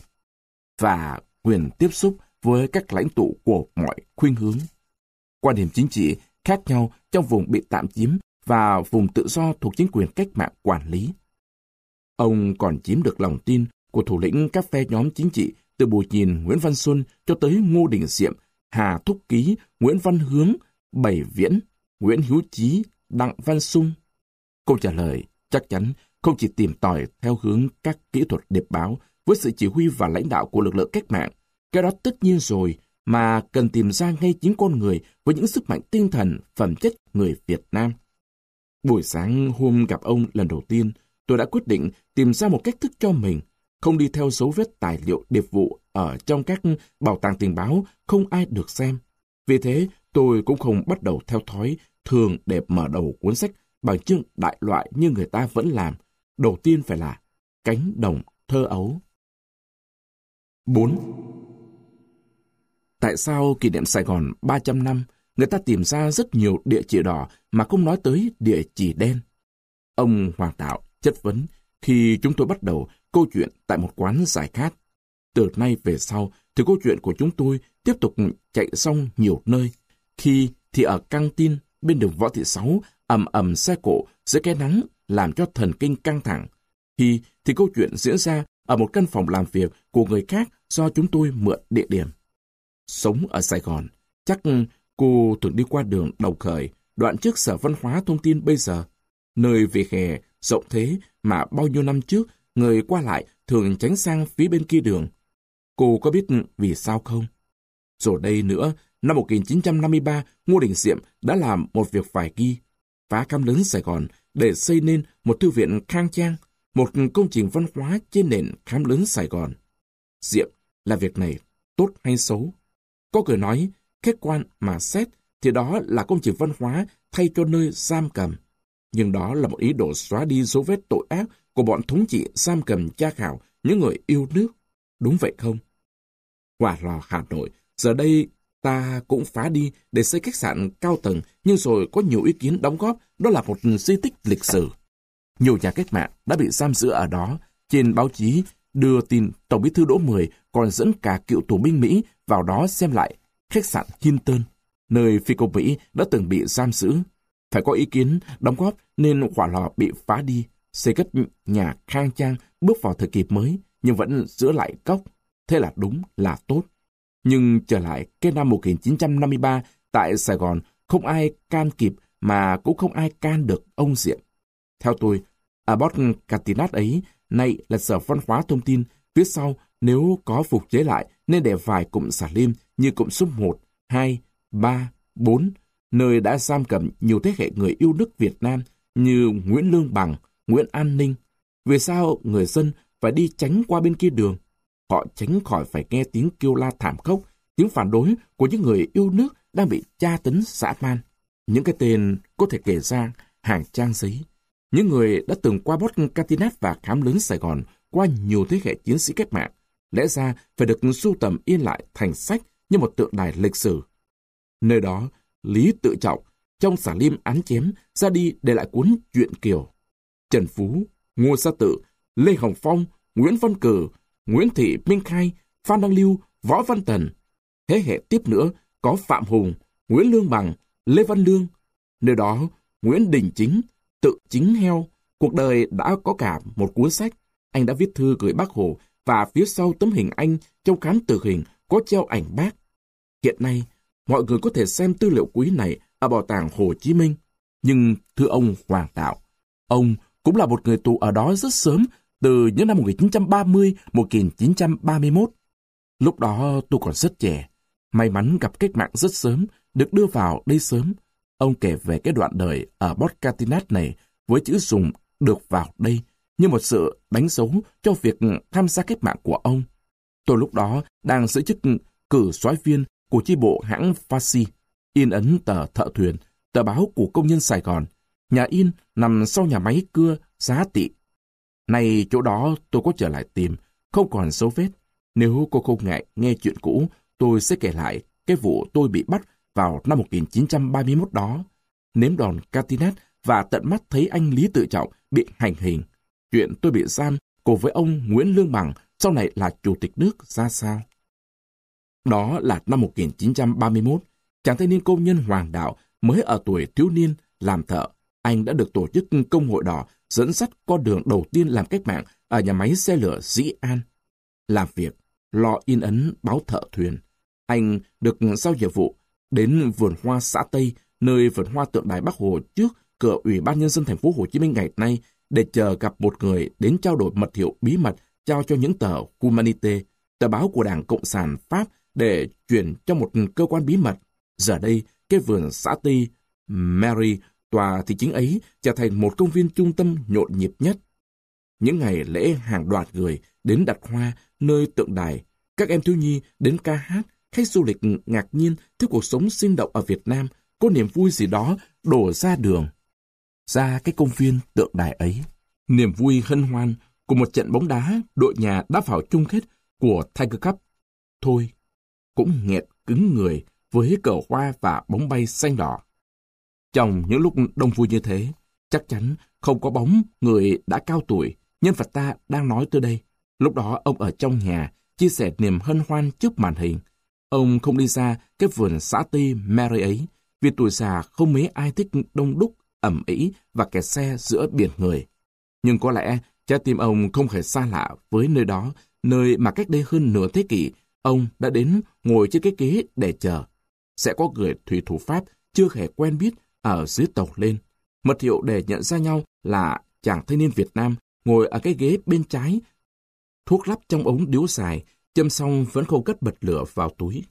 S1: và quyền tiếp xúc với các lãnh tụ của mọi khuynh hướng. Quan điểm chính trị khác nhau trong vùng bị tạm chiếm và vùng tự do thuộc chính quyền cách mạng quản lý. Ông còn chiếm được lòng tin của thủ lĩnh các phe nhóm chính trị từ Bùi Nhìn, Nguyễn Văn Xuân cho tới Ngô Đình Diệm, Hà Thúc Ký, Nguyễn Văn Hướng, Bảy Viễn, Nguyễn Hữu Chí, Đặng Văn Sung. Câu trả lời chắc chắn không chỉ tìm tòi theo hướng các kỹ thuật điệp báo với sự chỉ huy và lãnh đạo của lực lượng cách mạng. Cái đó tất nhiên rồi, mà cần tìm ra ngay chính con người với những sức mạnh tinh thần, phẩm chất người Việt Nam. Buổi sáng hôm gặp ông lần đầu tiên, tôi đã quyết định tìm ra một cách thức cho mình, không đi theo dấu vết tài liệu điệp vụ ở trong các bảo tàng tình báo không ai được xem. Vì thế, tôi cũng không bắt đầu theo thói thường để mở đầu cuốn sách bằng chương đại loại như người ta vẫn làm. Đầu tiên phải là cánh đồng thơ ấu. 4. Tại sao kỷ niệm Sài Gòn 300 năm, người ta tìm ra rất nhiều địa chỉ đỏ mà không nói tới địa chỉ đen? Ông Hoàng Đạo chất vấn khi chúng tôi bắt đầu câu chuyện tại một quán giải khát. Từ nay về sau thì câu chuyện của chúng tôi tiếp tục chạy xong nhiều nơi. Khi thì ở căng tin bên đường Võ Thị Sáu ầm ầm xe cộ dưới cái nắng làm cho thần kinh căng thẳng. Khi thì câu chuyện diễn ra ở một căn phòng làm việc của người khác do chúng tôi mượn địa điểm. Sống ở Sài Gòn, chắc cô thường đi qua đường Đồng Khởi, đoạn trước Sở Văn hóa Thông tin bây giờ. Nơi vỉa hè rộng thế mà bao nhiêu năm trước người qua lại thường tránh sang phía bên kia đường. Cô có biết vì sao không? Rồi đây nữa, năm 1953, Ngô Đình Diệm đã làm một việc phải ghi, phá cam lớn Sài Gòn để xây nên một thư viện khang trang, một công trình văn hóa trên nền khám lớn Sài Gòn. Diệm là việc này tốt hay xấu? Có người nói, khách quan mà xét thì đó là công trình văn hóa thay cho nơi giam cầm. Nhưng đó là một ý đồ xóa đi dấu vết tội ác của bọn thống trị giam cầm tra khảo những người yêu nước. Đúng vậy không? Hỏa Lò Hà Nội, giờ đây ta cũng phá đi để xây khách sạn cao tầng, nhưng rồi có nhiều ý kiến đóng góp đó là một di tích lịch sử. Nhiều nhà cách mạng đã bị giam giữ ở đó. Trên báo chí đưa tin Tổng Bí thư Đỗ Mười còn dẫn cả cựu tù binh Mỹ vào đó xem lại khách sạn Hilton, nơi phi công Mỹ đã từng bị giam giữ. Phải có ý kiến đóng góp nên Hỏa Lò bị phá đi, xây cất nhà khang trang bước vào thời kỳ mới, nhưng vẫn giữ lại cốc. Thế là đúng là tốt. Nhưng trở lại cái năm 1953, tại Sài Gòn, không ai can kịp mà cũng không ai can được ông Diệm. Theo tôi, Abbot Catinat ấy, nay là Sở Văn hóa Thông tin, phía sau nếu có phục chế lại nên để vài cụm xà lim như cụm số 1, 2, 3, 4, nơi đã giam cầm nhiều thế hệ người yêu nước Việt Nam như Nguyễn Lương Bằng, Nguyễn An Ninh. Vì sao người dân phải đi tránh qua bên kia đường? Họ tránh khỏi phải nghe tiếng kêu la thảm khốc, tiếng phản đối của những người yêu nước đang bị tra tấn dã man. Những cái tên có thể kể ra hàng trang giấy. Những người đã từng qua Bốt Catinat và khám lớn Sài Gòn qua nhiều thế hệ chiến sĩ cách mạng, lẽ ra phải được sưu tầm in lại thành sách như một tượng đài lịch sử. Nơi đó, Lý Tự Trọng trong xả lim án chém ra đi để lại cuốn Truyện Kiều. Trần Phú, Ngô Gia Tự, Lê Hồng Phong, Nguyễn Văn Cử, Nguyễn Thị Minh Khai, Phan Đăng Lưu, Võ Văn Tần. Thế hệ tiếp nữa có Phạm Hùng, Nguyễn Lương Bằng, Lê Văn Lương. Nơi đó, Nguyễn Đình Chính, Tự Chính Heo, cuộc đời đã có cả một cuốn sách. Anh đã viết thư gửi Bác Hồ và phía sau tấm hình anh trong khám tử hình có treo ảnh Bác. Hiện nay, mọi người có thể xem tư liệu quý này ở Bảo tàng Hồ Chí Minh. Nhưng thưa ông Hoàng Đạo, ông cũng là một người tù ở đó rất sớm, từ những năm 1930-1931. Lúc đó tôi còn rất trẻ, may mắn gặp cách mạng rất sớm, được đưa vào đây sớm. Ông kể về cái đoạn đời ở Bốt Catinat này với chữ dùng được vào đây như một sự đánh dấu cho việc tham gia cách mạng của ông. Tôi lúc đó đang giữ chức cử soái viên của chi bộ hãng Fasci, in ấn tờ Thợ Thuyền, tờ báo của công nhân Sài Gòn. Nhà in nằm sau nhà máy cưa Giá Tị. Nay chỗ đó tôi có trở lại tìm, không còn dấu vết. Nếu cô không ngại nghe chuyện cũ, tôi sẽ kể lại cái vụ tôi bị bắt vào năm 1931 đó. Nếm đòn Catinat và tận mắt thấy anh Lý Tự Trọng bị hành hình. Chuyện tôi bị giam cùng với ông Nguyễn Lương Bằng sau này là chủ tịch nước ra sao. Đó là năm 1931, chàng thanh niên công nhân Hoàng Đạo mới ở tuổi thiếu niên làm thợ. Anh đã được tổ chức Công hội đỏ dẫn dắt con đường đầu tiên làm cách mạng ở nhà máy xe lửa Dĩ An. Làm việc, lo in ấn báo Thợ Thuyền. Anh được giao nhiệm vụ đến vườn hoa xã Tây, nơi vườn hoa tượng đài Bác Hồ trước cửa Ủy ban Nhân dân thành phố Hồ Chí Minh ngày nay, để chờ gặp một người đến trao đổi mật hiệu bí mật trao cho những tờ Humanité, tờ báo của Đảng Cộng sản Pháp, để chuyển cho một cơ quan bí mật. Giờ đây, cái vườn xã Tây Mary, tòa thị chính ấy, trở thành một công viên trung tâm nhộn nhịp nhất. Những ngày lễ hàng đoạt người đến đặt hoa nơi tượng đài, các em thiếu nhi đến ca hát, khách du lịch ngạc nhiên thấy cuộc sống sinh động ở Việt Nam, có niềm vui gì đó đổ ra đường, ra cái công viên tượng đài ấy. Niềm vui hân hoan của một trận bóng đá, đội nhà đã vào chung kết của Tiger Cup. Thôi, cũng nghẹt cứng người với cờ hoa và bóng bay xanh đỏ. Trong những lúc đông vui như thế, chắc chắn không có bóng người đã cao tuổi, nhân vật ta đang nói tới đây. Lúc đó ông ở trong nhà, chia sẻ niềm hân hoan trước màn hình. Ông không đi ra cái vườn xã Tây Mary ấy, vì tuổi già không mấy ai thích đông đúc, ẩm ĩ và kẹt xe giữa biển người. Nhưng có lẽ trái tim ông không hề xa lạ với nơi đó, nơi mà cách đây hơn nửa thế kỷ, ông đã đến ngồi trên cái ghế để chờ. Sẽ có người thủy thủ Pháp chưa hề quen biết ở dưới tàu lên. Mật hiệu để nhận ra nhau là chàng thanh niên Việt Nam ngồi ở cái ghế bên trái, thuốc lắp trong ống điếu dài, châm xong vẫn không cất bật lửa vào túi.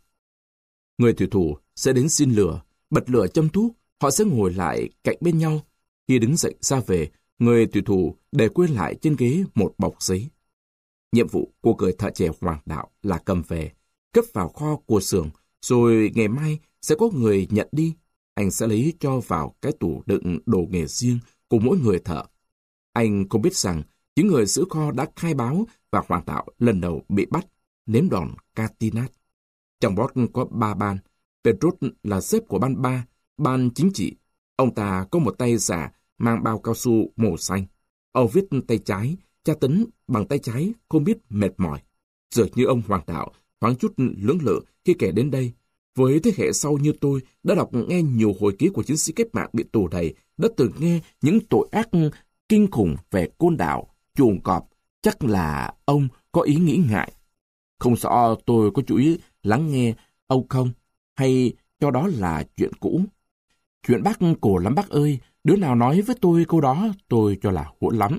S1: Người thủy thủ sẽ đến xin lửa, bật lửa châm thuốc, họ sẽ ngồi lại cạnh bên nhau. Khi đứng dậy ra về, người thủy thủ để quên lại trên ghế một bọc giấy. Nhiệm vụ của người thợ trẻ Hoàng Đạo là cầm về, cất vào kho của xưởng, rồi ngày mai sẽ có người nhận đi. Anh sẽ lấy cho vào cái tủ đựng đồ nghề riêng của mỗi người thợ. Anh không biết rằng những người giữ kho đã khai báo và Hoàng Đạo lần đầu bị bắt, nếm đòn Catinat. Trong boss có 3 ban. Pedrot là sếp của ban 3, ban chính trị. Ông ta có một tay giả mang bao cao su màu xanh. Ông viết tay trái, tra tấn bằng tay trái không biết mệt mỏi. Dường như ông Hoàng Đạo thoáng chút lưỡng lự khi kể đến đây. Với thế hệ sau như tôi đã đọc nghe nhiều hồi ký của chiến sĩ cách mạng bị tù đầy, đã từng nghe những tội ác kinh khủng về Côn Đảo, chuồng cọp, chắc là ông có ý nghĩ ngại. Không rõ tôi có chú ý lắng nghe ông không, hay cho đó là chuyện cũ. Chuyện bác cổ lắm bác ơi, đứa nào nói với tôi câu đó tôi cho là hỗn lắm.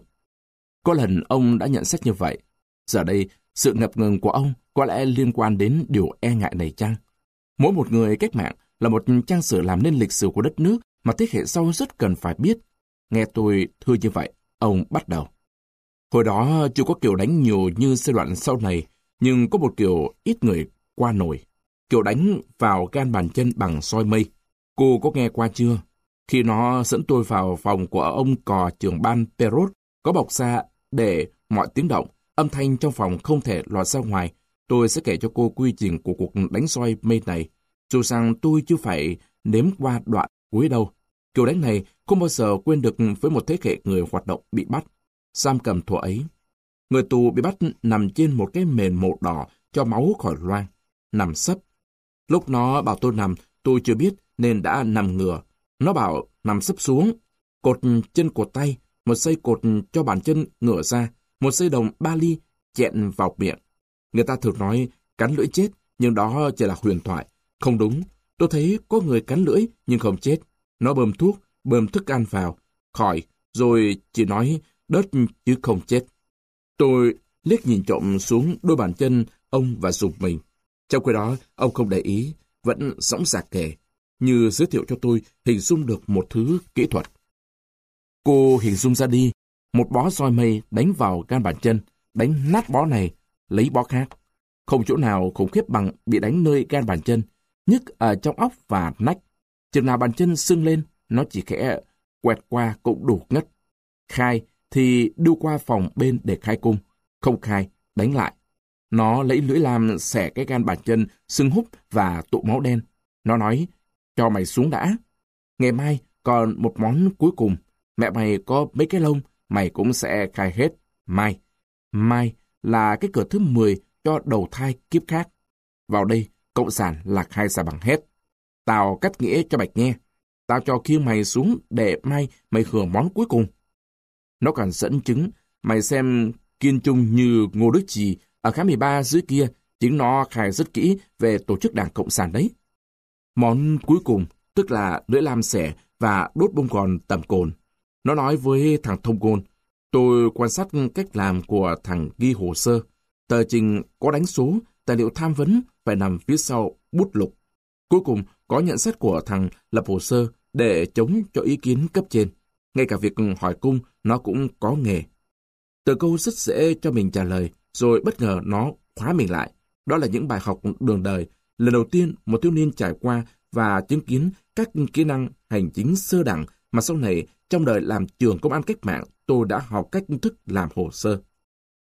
S1: Có lần ông đã nhận xét như vậy. Giờ đây, sự ngập ngừng của ông có lẽ liên quan đến điều e ngại này chăng? Mỗi một người cách mạng là một trang sử làm nên lịch sử của đất nước mà thế hệ sau rất cần phải biết. Nghe tôi thưa như vậy, ông bắt đầu. Hồi đó chưa có kiểu đánh nhiều như giai đoạn sau này, nhưng có một kiểu ít người qua nổi. Kiểu đánh vào gan bàn chân bằng soi mây. Cô có nghe qua chưa? Khi nó dẫn tôi vào phòng của ông cò trưởng ban Perrot, có bọc ra để mọi tiếng động, âm thanh trong phòng không thể lọt ra ngoài. Tôi sẽ kể cho cô quy trình của cuộc đánh soi mây này. Dù rằng tôi chưa phải nếm qua đoạn cuối đâu. Kiểu đánh này không bao giờ quên được với một thế hệ người hoạt động bị bắt. Giam cầm thuở ấy. Người tù bị bắt nằm trên một cái mền màu đỏ cho máu khỏi loang. Nằm sấp. Lúc nó bảo tôi nằm, tôi chưa biết nên đã nằm ngửa. Nó bảo nằm sấp xuống. Cột chân cột tay, một dây cột cho bàn chân ngửa ra, một dây đồng ba ly chẹn vào miệng. Người ta thường nói cắn lưỡi chết, nhưng đó chỉ là huyền thoại. Không đúng, tôi thấy có người cắn lưỡi nhưng không chết. Nó bơm thuốc, bơm thức ăn vào, khỏi, rồi chỉ nói đớt chứ không chết. Tôi liếc nhìn trộm xuống đôi bàn chân ông và dùng mình. Trong khi đó, ông không để ý, vẫn dõng dạc kể, như giới thiệu cho tôi hình dung được một thứ kỹ thuật. Cô hình dung ra đi, một bó roi mây đánh vào gan bàn chân, đánh nát bó này, lấy bó khác. Không chỗ nào khủng khiếp bằng bị đánh nơi gan bàn chân, nhức ở trong óc và nách. Chừng nào bàn chân sưng lên, nó chỉ khẽ quẹt qua cũng đủ ngất. Khai thì đưa qua phòng bên để khai cung. Không khai, đánh lại. Nó lấy lưỡi lam xẻ cái gan bàn chân, sưng húp và tụ máu đen. Nó nói, cho mày xuống đã. Ngày mai còn một món cuối cùng. Mẹ mày có mấy cái lông, mày cũng sẽ khai hết. Mai. Mai là cái cửa thứ 10 cho đầu thai kiếp khác. Vào đây, cộng sản là khai ra bằng hết. Tao cắt nghĩa cho Bạch nghe. Tao cho khiêng mày xuống để mai mày hưởng món cuối cùng. Nó còn dẫn chứng, mày xem Kiên Trung như Ngô Đức Trì ở khám 13 dưới kia, chính nó khai rất kỹ về tổ chức Đảng Cộng sản đấy. Món cuối cùng, tức là lưỡi lam xẻ và đốt bông gòn tẩm cồn. Nó nói với thằng thông ngôn, tôi quan sát cách làm của thằng ghi hồ sơ. Tờ trình có đánh số, tài liệu tham vấn phải nằm phía sau bút lục. Cuối cùng có nhận xét của thằng lập hồ sơ để chống cho ý kiến cấp trên. Ngay cả việc hỏi cung nó cũng có nghề. Từ câu rất dễ cho mình trả lời, rồi bất ngờ nó khóa mình lại. Đó là những bài học đường đời. Lần đầu tiên một thiếu niên trải qua và chứng kiến các kỹ năng hành chính sơ đẳng mà sau này trong đời làm trường công an cách mạng tôi đã học cách thức làm hồ sơ.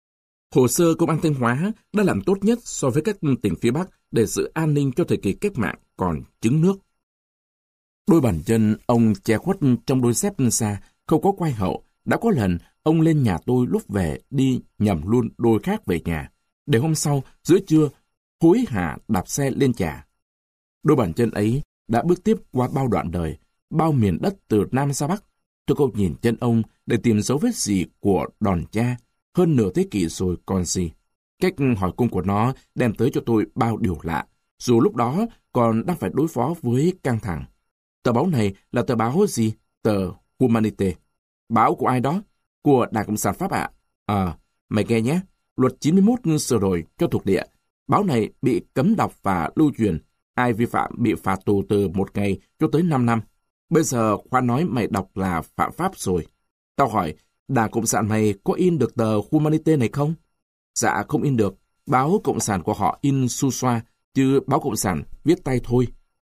S1: Hồ sơ Công an Thanh Hóa đã làm tốt nhất so với các tỉnh phía Bắc để giữ an ninh cho thời kỳ cách mạng còn trứng nước. Đôi bàn chân ông che khuất trong đôi dép xa, không có quai hậu. Đã có lần ông lên nhà tôi lúc về đi nhầm luôn đôi khác về nhà, để hôm sau giữa trưa hối hả đạp xe lên trả. Đôi bàn chân ấy đã bước tiếp qua bao đoạn đời, bao miền đất từ Nam ra Bắc. Tôi không nhìn chân ông để tìm dấu vết gì của đòn cha, hơn nửa thế kỷ rồi còn gì. Cách hỏi cung của nó đem tới cho tôi bao điều lạ, dù lúc đó còn đang phải đối phó với căng thẳng. Tờ báo này là tờ báo gì? Tờ Humanité. Báo của ai đó? Của Đảng Cộng sản Pháp ạ. Mày nghe nhé. Luật 91 sửa đổi cho thuộc địa. Báo này bị cấm đọc và lưu truyền. Ai vi phạm bị phạt tù từ 1 ngày cho tới 5 năm. Bây giờ khoa nói mày đọc là phạm pháp rồi. Tao hỏi, Đảng Cộng sản mày có in được tờ Humanité này không? Dạ không in được. Báo Cộng sản của họ in su xoa, chứ báo Cộng sản viết tay thôi.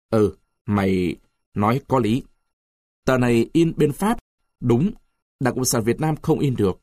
S1: Mày nói có lý. Tờ này in bên Pháp. Đúng, Đảng Cộng sản Việt Nam không in được.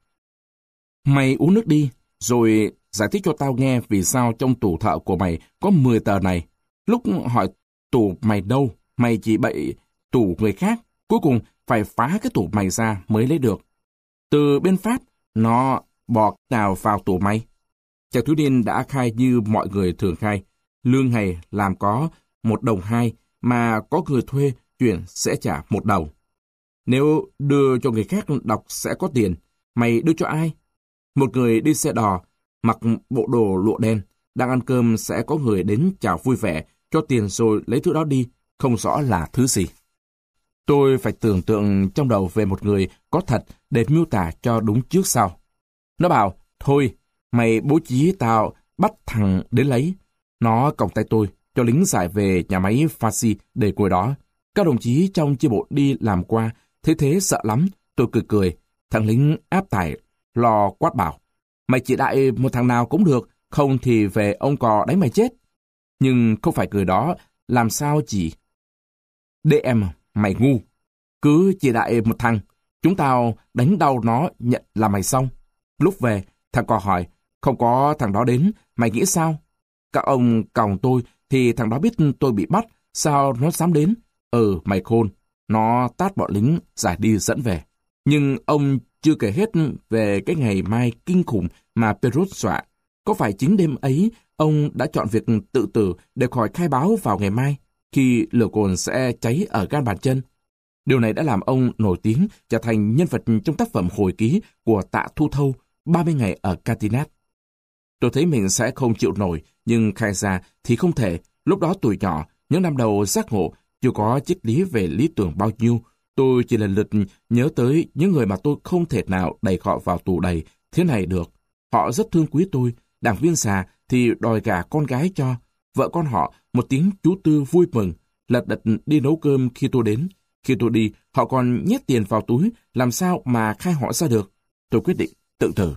S1: Mày uống nước đi, rồi giải thích cho tao nghe vì sao trong tủ thợ của mày có 10 tờ này. Lúc hỏi tủ mày đâu, mày chỉ bậy tủ người khác, cuối cùng phải phá cái tủ mày ra mới lấy được. Từ bên Pháp, nó bọt nào vào tủ mày? Chàng thiếu niên đã khai như mọi người thường khai. Lương ngày làm có 1,2 đồng, mà có người thuê chuyển sẽ trả 1 đồng. Nếu đưa cho người khác đọc sẽ có tiền, mày đưa cho ai? Một người đi xe đò, mặc bộ đồ lụa đen, đang ăn cơm sẽ có người đến chào vui vẻ, cho tiền rồi lấy thứ đó đi, không rõ là thứ gì. Tôi phải tưởng tượng trong đầu về một người có thật để miêu tả cho đúng trước sau. Nó bảo, thôi, mày bố trí tao bắt thằng đến lấy. Nó còng tay tôi, cho lính giải về nhà máy Phaci để ngồi đó. Các đồng chí trong chi bộ đi làm qua, thấy thế sợ lắm, tôi cười cười. Thằng lính áp tải, lo quát bảo, mày chỉ đại một thằng nào cũng được, không thì về ông cò đánh mày chết. Nhưng không phải cười đó, làm sao chỉ? DM, mày ngu. Cứ chỉ đại một thằng, chúng tao đánh đau nó nhận là mày xong. Lúc về, thằng cò hỏi, không có thằng đó đến, mày nghĩ sao? Các ông còng tôi, thì thằng đó biết tôi bị bắt, sao nó dám đến? Mày khôn. Nó tát bọn lính, giải đi dẫn về. Nhưng ông chưa kể hết về cái ngày mai kinh khủng mà Perrault dọa. Có phải chính đêm ấy, ông đã chọn việc tự tử để khỏi khai báo vào ngày mai, khi lửa cồn sẽ cháy ở gan bàn chân? Điều này đã làm ông nổi tiếng, trở thành nhân vật trong tác phẩm hồi ký của Tạ Thu Thâu, 30 ngày ở Catinat. Tôi thấy mình sẽ không chịu nổi, nhưng khai ra thì không thể. Lúc đó tuổi nhỏ, những năm đầu giác ngộ, chưa có triết lý về lý tưởng bao nhiêu. Tôi chỉ lần lượt nhớ tới những người mà tôi không thể nào đẩy họ vào tù đầy thế này được. Họ rất thương quý tôi, đảng viên già thì đòi gả con gái cho. Vợ con họ một tiếng chú Tư vui mừng, lật đật đi nấu cơm khi tôi đến. Khi tôi đi, họ còn nhét tiền vào túi, làm sao mà khai họ ra được. Tôi quyết định tự tử.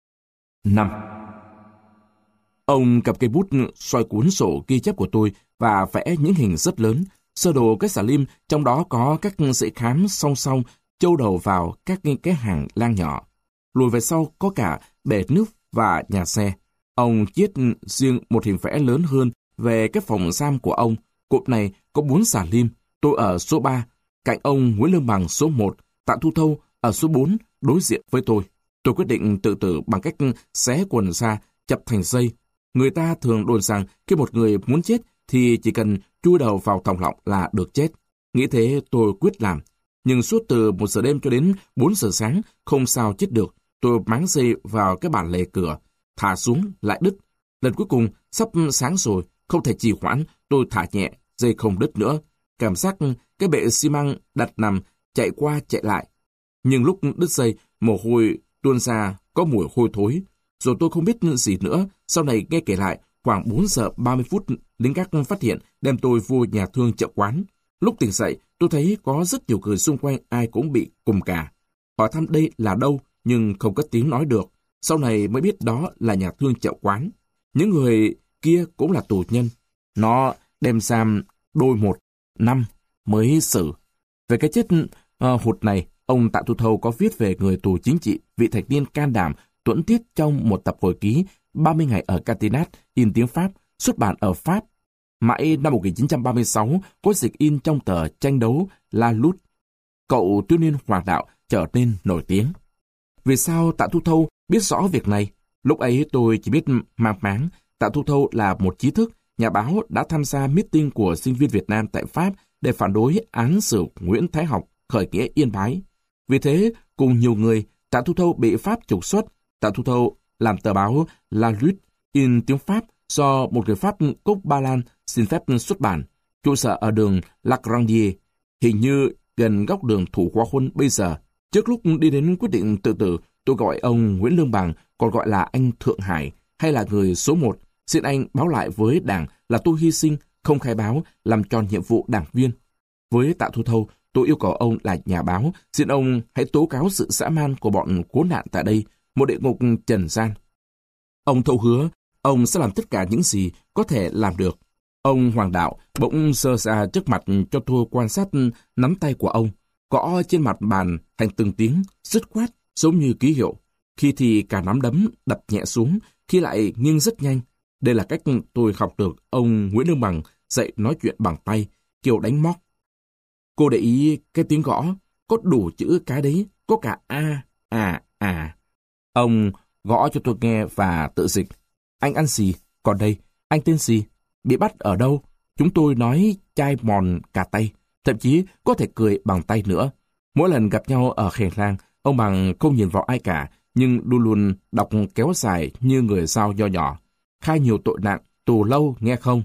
S1: 5. Ông cầm cây bút soi cuốn sổ ghi chép của tôi và vẽ những hình rất lớn. Sơ đồ cái xà lim, trong đó có các dãy khám song song, châu đầu vào các cái hàng lang nhỏ. Lùi về sau có cả bể nước và nhà xe. Ông chiết riêng một hình vẽ lớn hơn về cái phòng giam của ông. Cụm này có 4 xà lim. Tôi ở số 3, cạnh ông Nguyễn Lương Bằng số 1, Tạ Thu Thâu ở số 4, đối diện với tôi. Tôi quyết định tự tử bằng cách xé quần ra, chập thành dây. Người ta thường đồn rằng khi một người muốn chết thì chỉ cần chui đầu vào thòng lọng là được chết. Nghĩ thế tôi quyết làm. Nhưng suốt từ 1 giờ đêm cho đến 4 giờ sáng, không sao chết được. Tôi máng dây vào cái bản lề cửa, thả xuống lại đứt. Lần cuối cùng, sắp sáng rồi, không thể trì hoãn, tôi thả nhẹ, dây không đứt nữa. Cảm giác cái bệ xi măng đặt nằm, chạy qua chạy lại. Nhưng lúc đứt dây, mồ hôi tuôn ra, có mùi hôi thối. Rồi tôi không biết gì nữa. Sau này nghe kể lại, khoảng 4 giờ 30 phút, lính gác phát hiện đem tôi vô nhà thương Chợ Quán. Lúc tỉnh dậy, tôi thấy có rất nhiều người xung quanh ai cũng bị cùng cả. Hỏi thăm đây là đâu, nhưng không có tiếng nói được. Sau này mới biết đó là nhà thương Chợ Quán. Những người kia cũng là tù nhân. Nó đem giam đôi 1 năm mới xử. Về cái chết hụt này, ông Tạ Thu Thâu có viết về người tù chính trị, vị thanh niên can đảm tuẫn tiết trong một tập hồi ký 30 ngày ở Catinat in tiếng Pháp, xuất bản ở Pháp. Mãi năm 1936 có dịch in trong tờ tranh đấu La Lutte. Cậu thiếu niên Hoàng đạo trở nên nổi tiếng. Vì sao Tạ Thu Thâu biết rõ việc này? Lúc ấy tôi chỉ biết mang máng. Tạ Thu Thâu là một trí thức, nhà báo đã tham gia meeting của sinh viên Việt Nam tại Pháp để phản đối án xử Nguyễn Thái Học khởi nghĩa Yên Bái. Vì thế, cùng nhiều người, Tạ Thu Thâu bị Pháp trục xuất. Tạ Thu Thâu làm tờ báo La Lutte in tiếng Pháp do một người Pháp gốc Ba Lan xin phép xuất bản, trụ sở ở đường Lagrange, hình như gần góc đường Thủ Khoa Huân bây giờ. Trước lúc đi đến quyết định tự tử, tôi gọi ông Nguyễn Lương Bằng, còn gọi là anh Thượng Hải, hay là người số 1, xin anh báo lại với Đảng là tôi hy sinh, không khai báo, làm tròn nhiệm vụ đảng viên. Với Tạ Thu Thâu, tôi yêu cầu ông là nhà báo, xin ông hãy tố cáo sự dã man của bọn khốn nạn tại đây, một địa ngục trần gian. Ông Thâu hứa, ông sẽ làm tất cả những gì có thể làm được. Ông Hoàng đạo bỗng giơ ra trước mặt cho tôi quan sát nắm tay của ông, gõ trên mặt bàn thành từng tiếng, dứt khoát, giống như ký hiệu. Khi thì cả nắm đấm đập nhẹ xuống, khi lại nghiêng rất nhanh. Đây là cách tôi học được ông Nguyễn Lương Bằng dạy nói chuyện bằng tay, kiểu đánh móc. Cô để ý cái tiếng gõ, có đủ chữ cái đấy, có cả à. Ông gõ cho tôi nghe và tự dịch. Anh ăn gì? Còn đây, anh tên gì? Bị bắt ở đâu? Chúng tôi nói chai mòn cả tay, thậm chí có thể cười bằng tay nữa. Mỗi lần gặp nhau ở hành lang, ông Bằng không nhìn vào ai cả, nhưng luôn luôn đọc kéo dài như người sao nho nhỏ. Khai nhiều tội nặng, tù lâu, nghe không?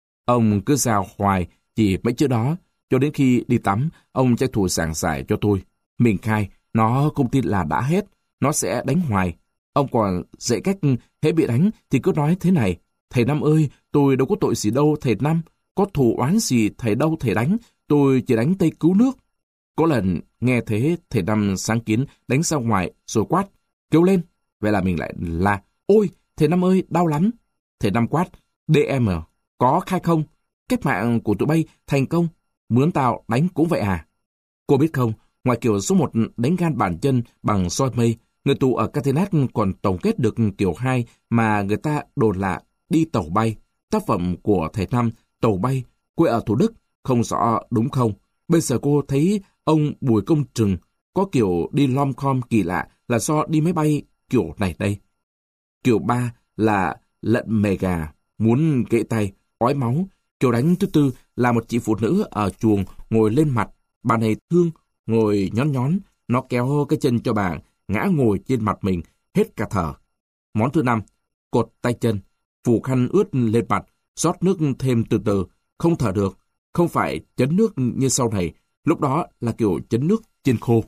S1: Ông cứ rào hoài chỉ mấy chữ đó, cho đến khi đi tắm, ông tranh thủ giảng giải cho tôi. Mình khai, nó không tin là đã hết, nó sẽ đánh hoài. Ông còn dạy cách hễ bị đánh thì cứ nói thế này: thầy Năm ơi, tôi đâu có tội gì đâu thầy Năm, có thù oán gì thầy đâu thầy đánh, tôi chỉ đánh Tây cứu nước. Có lần nghe thế, thầy Năm sáng kiến đánh ra ngoài rồi quát, kêu lên. Vậy là mình lại la, ôi, thầy Năm ơi, đau lắm. Thầy Năm quát, DM, có khai không? Cách mạng của tụi bay thành công, mướn tao đánh cũng vậy à? Cô biết không, ngoài kiểu số 1 đánh gan bàn chân bằng soi mây, người tù ở Catinat còn tổng kết được kiểu 2 mà người ta đồn là đi tàu bay. Tác phẩm của thầy Năm, Tàu bay, quê ở Thủ Đức, không rõ đúng không? Bây giờ cô thấy ông Bùi Công Trừng có kiểu đi lom khom kỳ lạ là do đi máy bay kiểu này đây. Kiểu 3 là lận mề gà, muốn gãy tay, ói máu. Kiểu đánh thứ 4 là một chị phụ nữ ở chuồng ngồi lên mặt. Bà này thương, ngồi nhón nhón, nó kéo cái chân cho bà, ngã ngồi trên mặt mình, hết cả thở. Món thứ 5, cột tay chân, phủ khăn ướt lên mặt, rót nước thêm từ từ, không thở được, không phải chấn nước như sau này, lúc đó là kiểu chấn nước trên khô.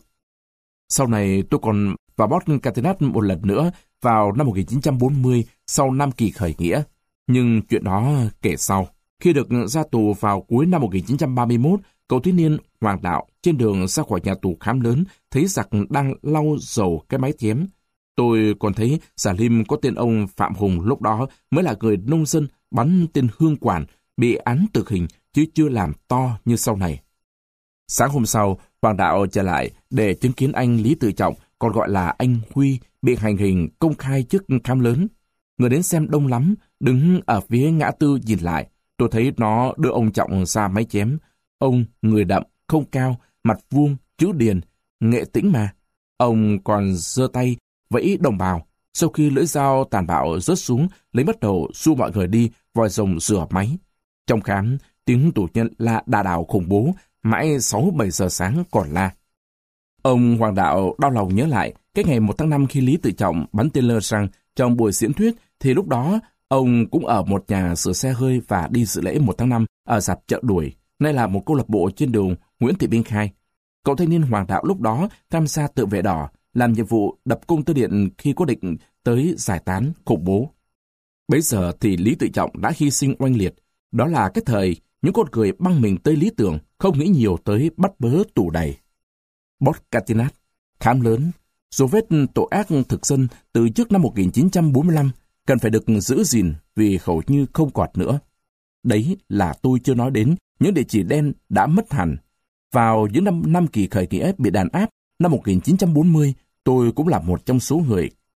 S1: Sau này tôi còn vào Bot Catinat một lần nữa vào năm 1940 sau 5 kỳ khởi nghĩa. Nhưng chuyện đó kể sau. Khi được ra tù vào cuối năm 1931, cậu thiếu niên Hoàng đạo trên đường ra khỏi nhà tù Khám Lớn thấy giặc đang lau dầu cái máy chém. Tôi còn thấy Xà Lim có tên ông Phạm Hùng lúc đó mới là người nông dân bắn tên Hương Quản, bị án tử hình chứ chưa làm to như sau này. Sáng hôm sau, Hoàng đạo trở lại để chứng kiến anh Lý Tự Trọng, còn gọi là anh Huy, bị hành hình công khai trước Khám Lớn. Người đến xem đông lắm, đứng ở phía ngã tư nhìn lại. Tôi thấy nó đưa ông Trọng ra máy chém. Ông người đậm, không cao, mặt vuông, chữ điền, nghệ tĩnh mà. Ông còn giơ tay vẫy đồng bào. Sau khi lưỡi dao tàn bạo rớt xuống, lấy bắt đầu xua mọi người đi, vòi rồng rửa máy. Trong khám, tiếng tù nhân la đà đảo khủng bố, mãi 6-7 giờ sáng còn la. Ông Hoàng đạo đau lòng nhớ lại, cái ngày 1 tháng 5 khi Lý Tự Trọng bắn tên lơ sang trong buổi diễn thuyết, thì lúc đó ông cũng ở một nhà sửa xe hơi và đi dự lễ 1 tháng 5 ở rạp Chợ Đuổi, nay là một câu lạc bộ trên đường Nguyễn Thị Minh Khai. Cậu thanh niên Hoàng đạo lúc đó tham gia tự vệ đỏ, làm nhiệm vụ đập cung tơ điện khi có địch tới giải tán khủng bố. Bấy giờ thì Lý Tự Trọng đã hy sinh oanh liệt. Đó là cái thời những con người băng mình tới lý tưởng, không nghĩ nhiều tới bắt bớ tù đầy. Bot Catinat, Khám Lớn, dấu vết tội ác thực dân từ trước năm 1945 cần phải được giữ gìn vì hầu như không còn nữa. Đấy là tôi chưa nói đến những địa chỉ đen đã mất hẳn. Vào những năm kỳ khởi nghĩa bị đàn áp, năm 1940, tôi cũng là một trong số người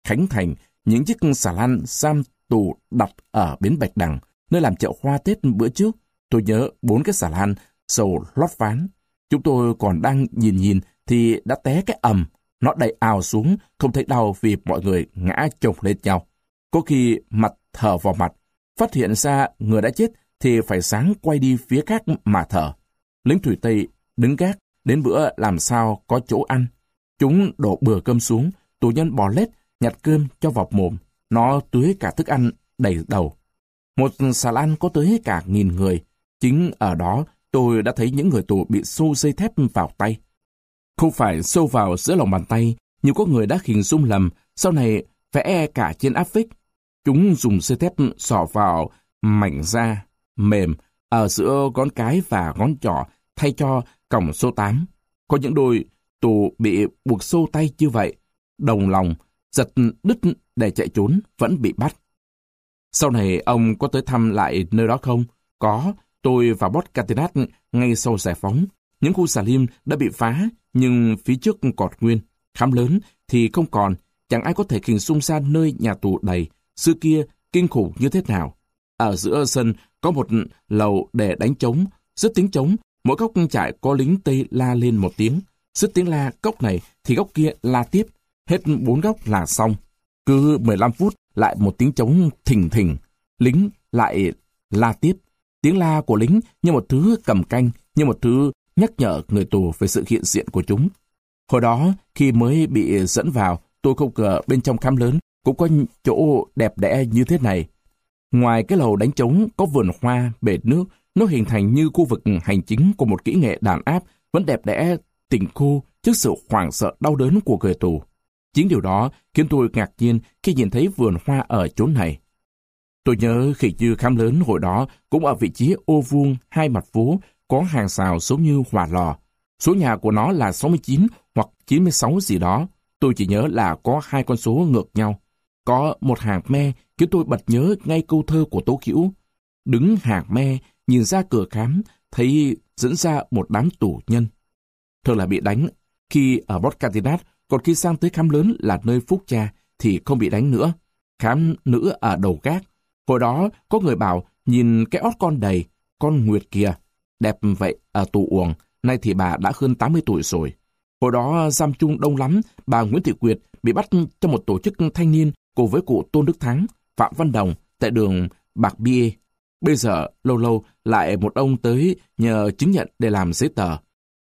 S1: khánh thành những chiếc xà lan giam tù đặt ở bến Bạch Đằng, nơi làm chợ hoa Tết bữa trước. Tôi nhớ 4 cái xà lan sầu lót ván. Chúng tôi còn đang nhìn thì đã té cái ầm. Nó đẩy ào xuống, không thấy đau vì mọi người ngã chồng lên nhau. Có khi mặt thở vào mặt, phát hiện ra người đã chết thì phải sáng quay đi phía khác mà thở. Lính thủy Tây đứng gác, đến bữa làm sao có chỗ ăn. Chúng đổ bừa cơm xuống, tù nhân bò lết, nhặt cơm cho vào mồm. Nó tưới cả thức ăn đầy đầu. Một xà lan có tới cả 1000 người. Chính ở đó tôi đã thấy những người tù bị xô dây thép vào tay. Không phải xô vào giữa lòng bàn tay, nhưng có người đã hình dung lầm, sau này vẽ cả trên áp phích. Chúng dùng dây thép xỏ vào mảnh da mềm ở giữa ngón cái và ngón trỏ thay cho còng số 8. Có những đôi tù bị buộc xô tay như vậy, đồng lòng, giật đứt để chạy trốn vẫn bị bắt. Sau này ông có tới thăm lại nơi đó không? Có, tôi vào Port Catinat ngay sau giải phóng. Những khu xà lim đã bị phá, nhưng phía trước còn nguyên. Khám lớn thì không còn, chẳng ai có thể hình dung ra nơi nhà tù đầy. Xưa kia kinh khủng như thế nào. Ở giữa sân có một lầu để đánh trống. Dứt tiếng trống, mỗi góc trại có lính Tây la lên một tiếng. Dứt tiếng la góc này thì góc kia la tiếp. Hết 4 góc là xong. Cứ 15 phút lại một tiếng trống thình thình. Lính lại la tiếp. Tiếng la của lính như một thứ cầm canh, như một thứ nhắc nhở người tù về sự hiện diện của chúng. Hồi đó, khi mới bị dẫn vào, tôi không ngờ bên trong khám lớn cũng có chỗ đẹp đẽ như thế này. Ngoài cái lầu đánh trống có vườn hoa, bể nước, nó hình thành như khu vực hành chính của một kỹ nghệ đàn áp vẫn đẹp đẽ, tỉnh khô trước sự hoảng sợ đau đớn của người tù. Chính điều đó khiến tôi ngạc nhiên khi nhìn thấy vườn hoa ở chốn này. Tôi nhớ khi như khám lớn hồi đó cũng ở vị trí ô vuông hai mặt phố có hàng rào giống như hỏa lò. Số nhà của nó là 69 hoặc 96 gì đó. Tôi chỉ nhớ là có 2 con số ngược nhau. Có một hàng me khiến tôi bật nhớ ngay câu thơ của Tố Hữu. Đứng hàng me, nhìn ra cửa khám, thấy dẫn ra một đám tù nhân. Thơ là bị đánh khi ở Port Catinat, còn khi sang tới khám lớn là nơi Phúc Cha thì không bị đánh nữa. Khám nữ ở đầu gác. Hồi đó có người bảo nhìn cái ót con đầy, con Nguyệt kìa, đẹp vậy ở tù uổng, nay thì bà đã hơn 80 tuổi rồi. Hồi đó giam chung đông lắm, bà Nguyễn Thị Quyệt bị bắt trong một tổ chức thanh niên cùng với cụ Tôn Đức Thắng, Phạm Văn Đồng tại đường Bạc Bia. Bây giờ lâu lâu lại một ông tới nhờ chứng nhận để làm giấy tờ.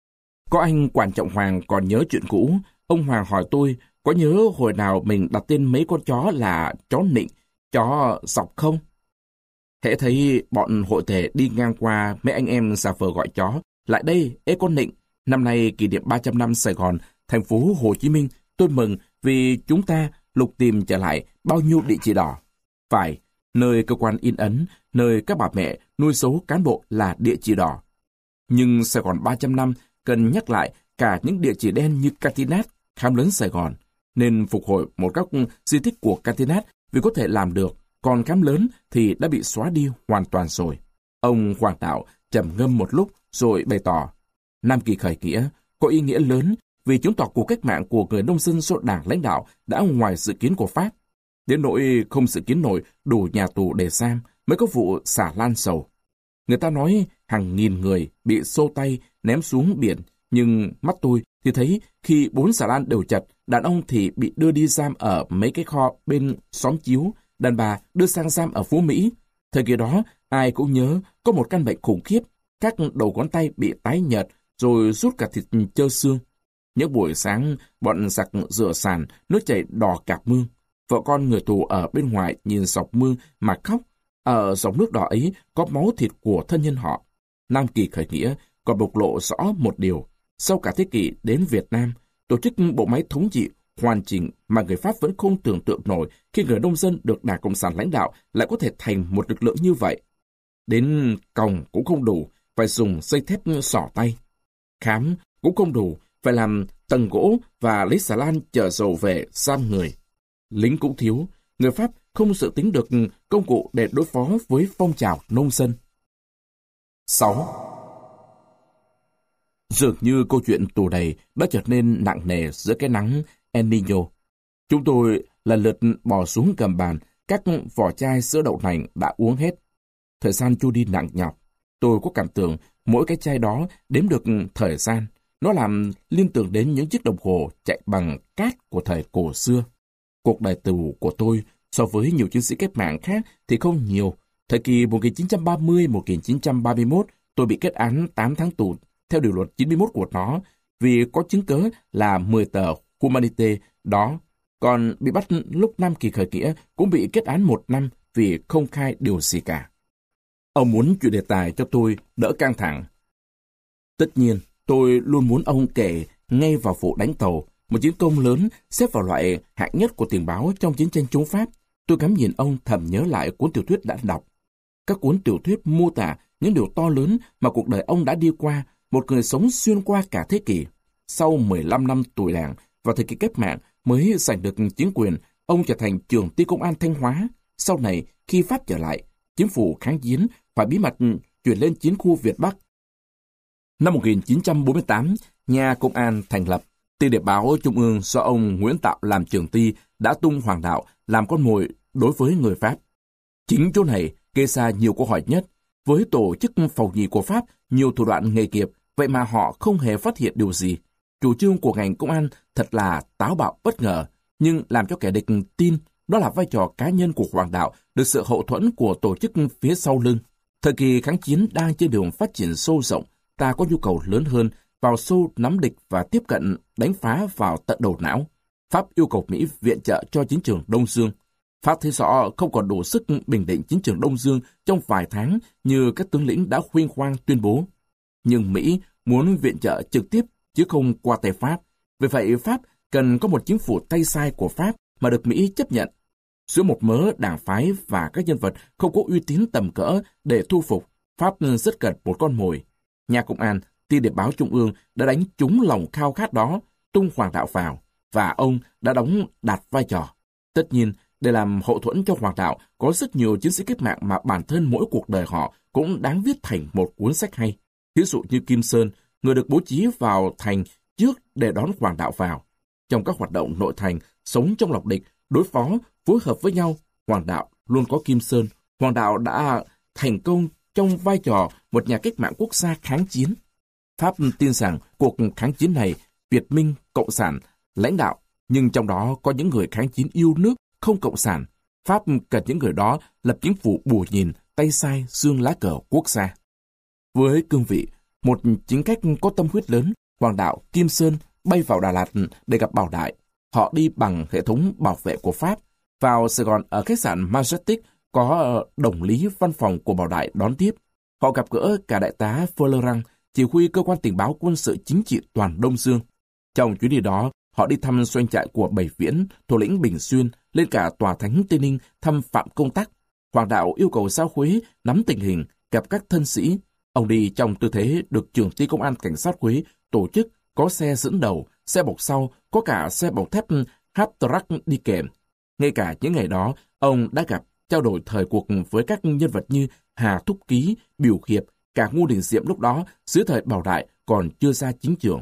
S1: Có anh Quản Trọng Hoàng còn nhớ chuyện cũ. Ông Hoàng hỏi tôi có nhớ hồi nào mình đặt tên mấy con chó là chó Nịnh, chó Dọc không? Hễ thấy bọn hội thể đi ngang qua, mấy anh em giả vờ gọi chó. Lại đây, ê con Nịnh, năm nay kỷ niệm 300 năm Sài Gòn, thành phố Hồ Chí Minh, tôi mừng vì chúng ta lục tìm trở lại bao nhiêu địa chỉ đỏ. Phải, nơi cơ quan in ấn, nơi các bà mẹ nuôi số cán bộ là địa chỉ đỏ. Nhưng Sài Gòn 300 năm cần nhắc lại cả những địa chỉ đen như Catinat, khám lớn Sài Gòn, nên phục hồi một góc di tích của Catinat vì có thể làm được, còn khám lớn thì đã bị xóa đi hoàn toàn rồi. Ông Hoàng Đạo trầm ngâm một lúc rồi bày tỏ, Nam Kỳ khởi nghĩa có ý nghĩa lớn vì chứng tỏ cuộc cách mạng của người nông dân do Đảng lãnh đạo đã ngoài dự kiến của Pháp. Đến nỗi không dự kiến nổi đủ nhà tù để giam mới có vụ xả lan sầu. Người ta nói hàng nghìn người bị xô tay ném xuống biển, nhưng mắt tôi thì thấy khi 4 xà lan đều chật, đàn ông thì bị đưa đi giam ở mấy cái kho bên xóm Chiếu, đàn bà đưa sang giam ở Phú Mỹ. Thời kỳ đó, ai cũng nhớ có một căn bệnh khủng khiếp, các đầu ngón tay bị tái nhợt rồi rút cả thịt trơ xương. Những buổi sáng, bọn giặc rửa sàn, nước chảy đỏ cả mương. Vợ con người tù ở bên ngoài nhìn dọc mương mà khóc. Ở dòng nước đỏ ấy có máu thịt của thân nhân họ. Nam Kỳ khởi nghĩa còn bộc lộ rõ một điều. Sau cả thế kỷ đến Việt Nam, tổ chức bộ máy thống trị hoàn chỉnh mà người Pháp vẫn không tưởng tượng nổi khi người nông dân được Đảng Cộng sản lãnh đạo lại có thể thành một lực lượng như vậy. Đến còng cũng không đủ, phải dùng dây thép xỏ tay. Khám cũng không đủ, phải làm tầng gỗ và lấy xà lan chở dầu về giam người. Lính cũng thiếu, người Pháp không dự tính được công cụ để đối phó với phong trào nông dân. 6. Dường như câu chuyện tù đầy đã trở nên nặng nề giữa cái nắng El Niño. Chúng tôi lần lượt bò xuống gầm bàn, các vỏ chai sữa đậu nành đã uống hết. Thời gian trôi đi nặng nhọc. Tôi có cảm tưởng mỗi cái chai đó đếm được thời gian. Nó làm liên tưởng đến những chiếc đồng hồ chạy bằng cát của thời cổ xưa. Cuộc đời tù của tôi so với nhiều chiến sĩ cách mạng khác thì không nhiều. Thời kỳ 1930-1931, tôi bị kết án 8 tháng tù theo điều luật 91 của nó vì có chứng cớ là 10 tờ Humanité đó. Còn bị bắt lúc Nam Kỳ khởi nghĩa cũng bị kết án 1 năm vì không khai điều gì cả. Ông muốn chuyển đề tài cho tôi đỡ căng thẳng. Tất nhiên, tôi luôn muốn ông kể ngay vào vụ đánh tàu, một chiến công lớn xếp vào loại hạng nhất của tình báo trong chiến tranh chống Pháp. Tôi ngắm nhìn ông thầm nhớ lại cuốn tiểu thuyết đã đọc. Các cuốn tiểu thuyết mô tả những điều to lớn mà cuộc đời ông đã đi qua, một người sống xuyên qua cả thế kỷ. Sau 15 năm tuổi đảng, vào thời kỳ cách mạng mới giành được chính quyền, ông trở thành trưởng ty công an Thanh Hóa. Sau này, khi Pháp trở lại, chính phủ kháng chiến phải bí mật chuyển lên chiến khu Việt Bắc. Năm 1948, nhà công an thành lập. Ty điệp báo Trung ương do ông Nguyễn Tạo làm trưởng ty đã tung Hoàng Đạo làm con mồi đối với người Pháp. Chính chỗ này gây ra nhiều câu hỏi nhất. Với tổ chức phòng nhì của Pháp, nhiều thủ đoạn nghề nghiệp, vậy mà họ không hề phát hiện điều gì. Chủ trương của ngành công an thật là táo bạo bất ngờ, nhưng làm cho kẻ địch tin đó là vai trò cá nhân của Hoàng Đạo được sự hậu thuẫn của tổ chức phía sau lưng. Thời kỳ kháng chiến đang trên đường phát triển sâu rộng, ta có nhu cầu lớn hơn vào sâu nắm địch và tiếp cận đánh phá vào tận đầu não. Pháp yêu cầu Mỹ viện trợ cho chiến trường Đông Dương. Pháp thấy rõ không còn đủ sức bình định chiến trường Đông Dương trong vài tháng như các tướng lĩnh đã khuyên khoang tuyên bố. Nhưng Mỹ muốn viện trợ trực tiếp chứ không qua tay Pháp. Vì vậy Pháp cần có một chính phủ tay sai của Pháp mà được Mỹ chấp nhận. Giữa một mớ đảng phái và các nhân vật không có uy tín tầm cỡ để thu phục, Pháp rất cần một con mồi. Nhà công an, Ty điệp báo Trung ương đã đánh trúng lòng khao khát đó, tung Hoàng Đạo vào, và ông đã đóng đạt vai trò. Tất nhiên, để làm hậu thuẫn cho Hoàng Đạo, có rất nhiều chiến sĩ cách mạng mà bản thân mỗi cuộc đời họ cũng đáng viết thành một cuốn sách hay. Ví dụ như Kim Sơn, người được bố trí vào thành trước để đón Hoàng Đạo vào. Trong các hoạt động nội thành, sống trong lòng địch, đối phó, phối hợp với nhau, Hoàng Đạo luôn có Kim Sơn. Hoàng Đạo đã thành công trong vai trò một nhà cách mạng quốc gia kháng chiến. Pháp tin rằng cuộc kháng chiến này, Việt Minh, Cộng sản, lãnh đạo, nhưng trong đó có những người kháng chiến yêu nước, không cộng sản. Pháp cần những người đó lập chính phủ bù nhìn, tay sai, dương lá cờ quốc gia. Với cương vị, một chính cách có tâm huyết lớn, Hoàng Đạo, Kim Sơn bay vào Đà Lạt để gặp Bảo Đại. Họ đi bằng hệ thống bảo vệ của Pháp. Vào Sài Gòn ở khách sạn Majestic có đồng lý văn phòng của Bảo Đại đón tiếp. Họ gặp gỡ cả đại tá Fleurang, chỉ huy cơ quan tình báo quân sự chính trị toàn Đông Dương. Trong chuyến đi đó, họ đi thăm doanh trại của Bảy Viễn, thủ lĩnh Bình Xuyên, lên cả tòa thánh Tây Ninh thăm Phạm Công Tắc. Hoàng Đạo yêu cầu Sao Huế nắm tình hình, gặp các thân sĩ. Ông đi trong tư thế được trưởng ty công an cảnh sát Huế tổ chức, có xe dẫn đầu, xe bọc sau, có cả xe bọc thép Haptrack đi kèm. Ngay cả những ngày đó, ông đã gặp, trao đổi thời cuộc với các nhân vật như Hà Thúc Ký, Biểu Hiệp, cả Ngô Đình Diệm lúc đó, dưới thời Bảo Đại còn chưa ra chính trường.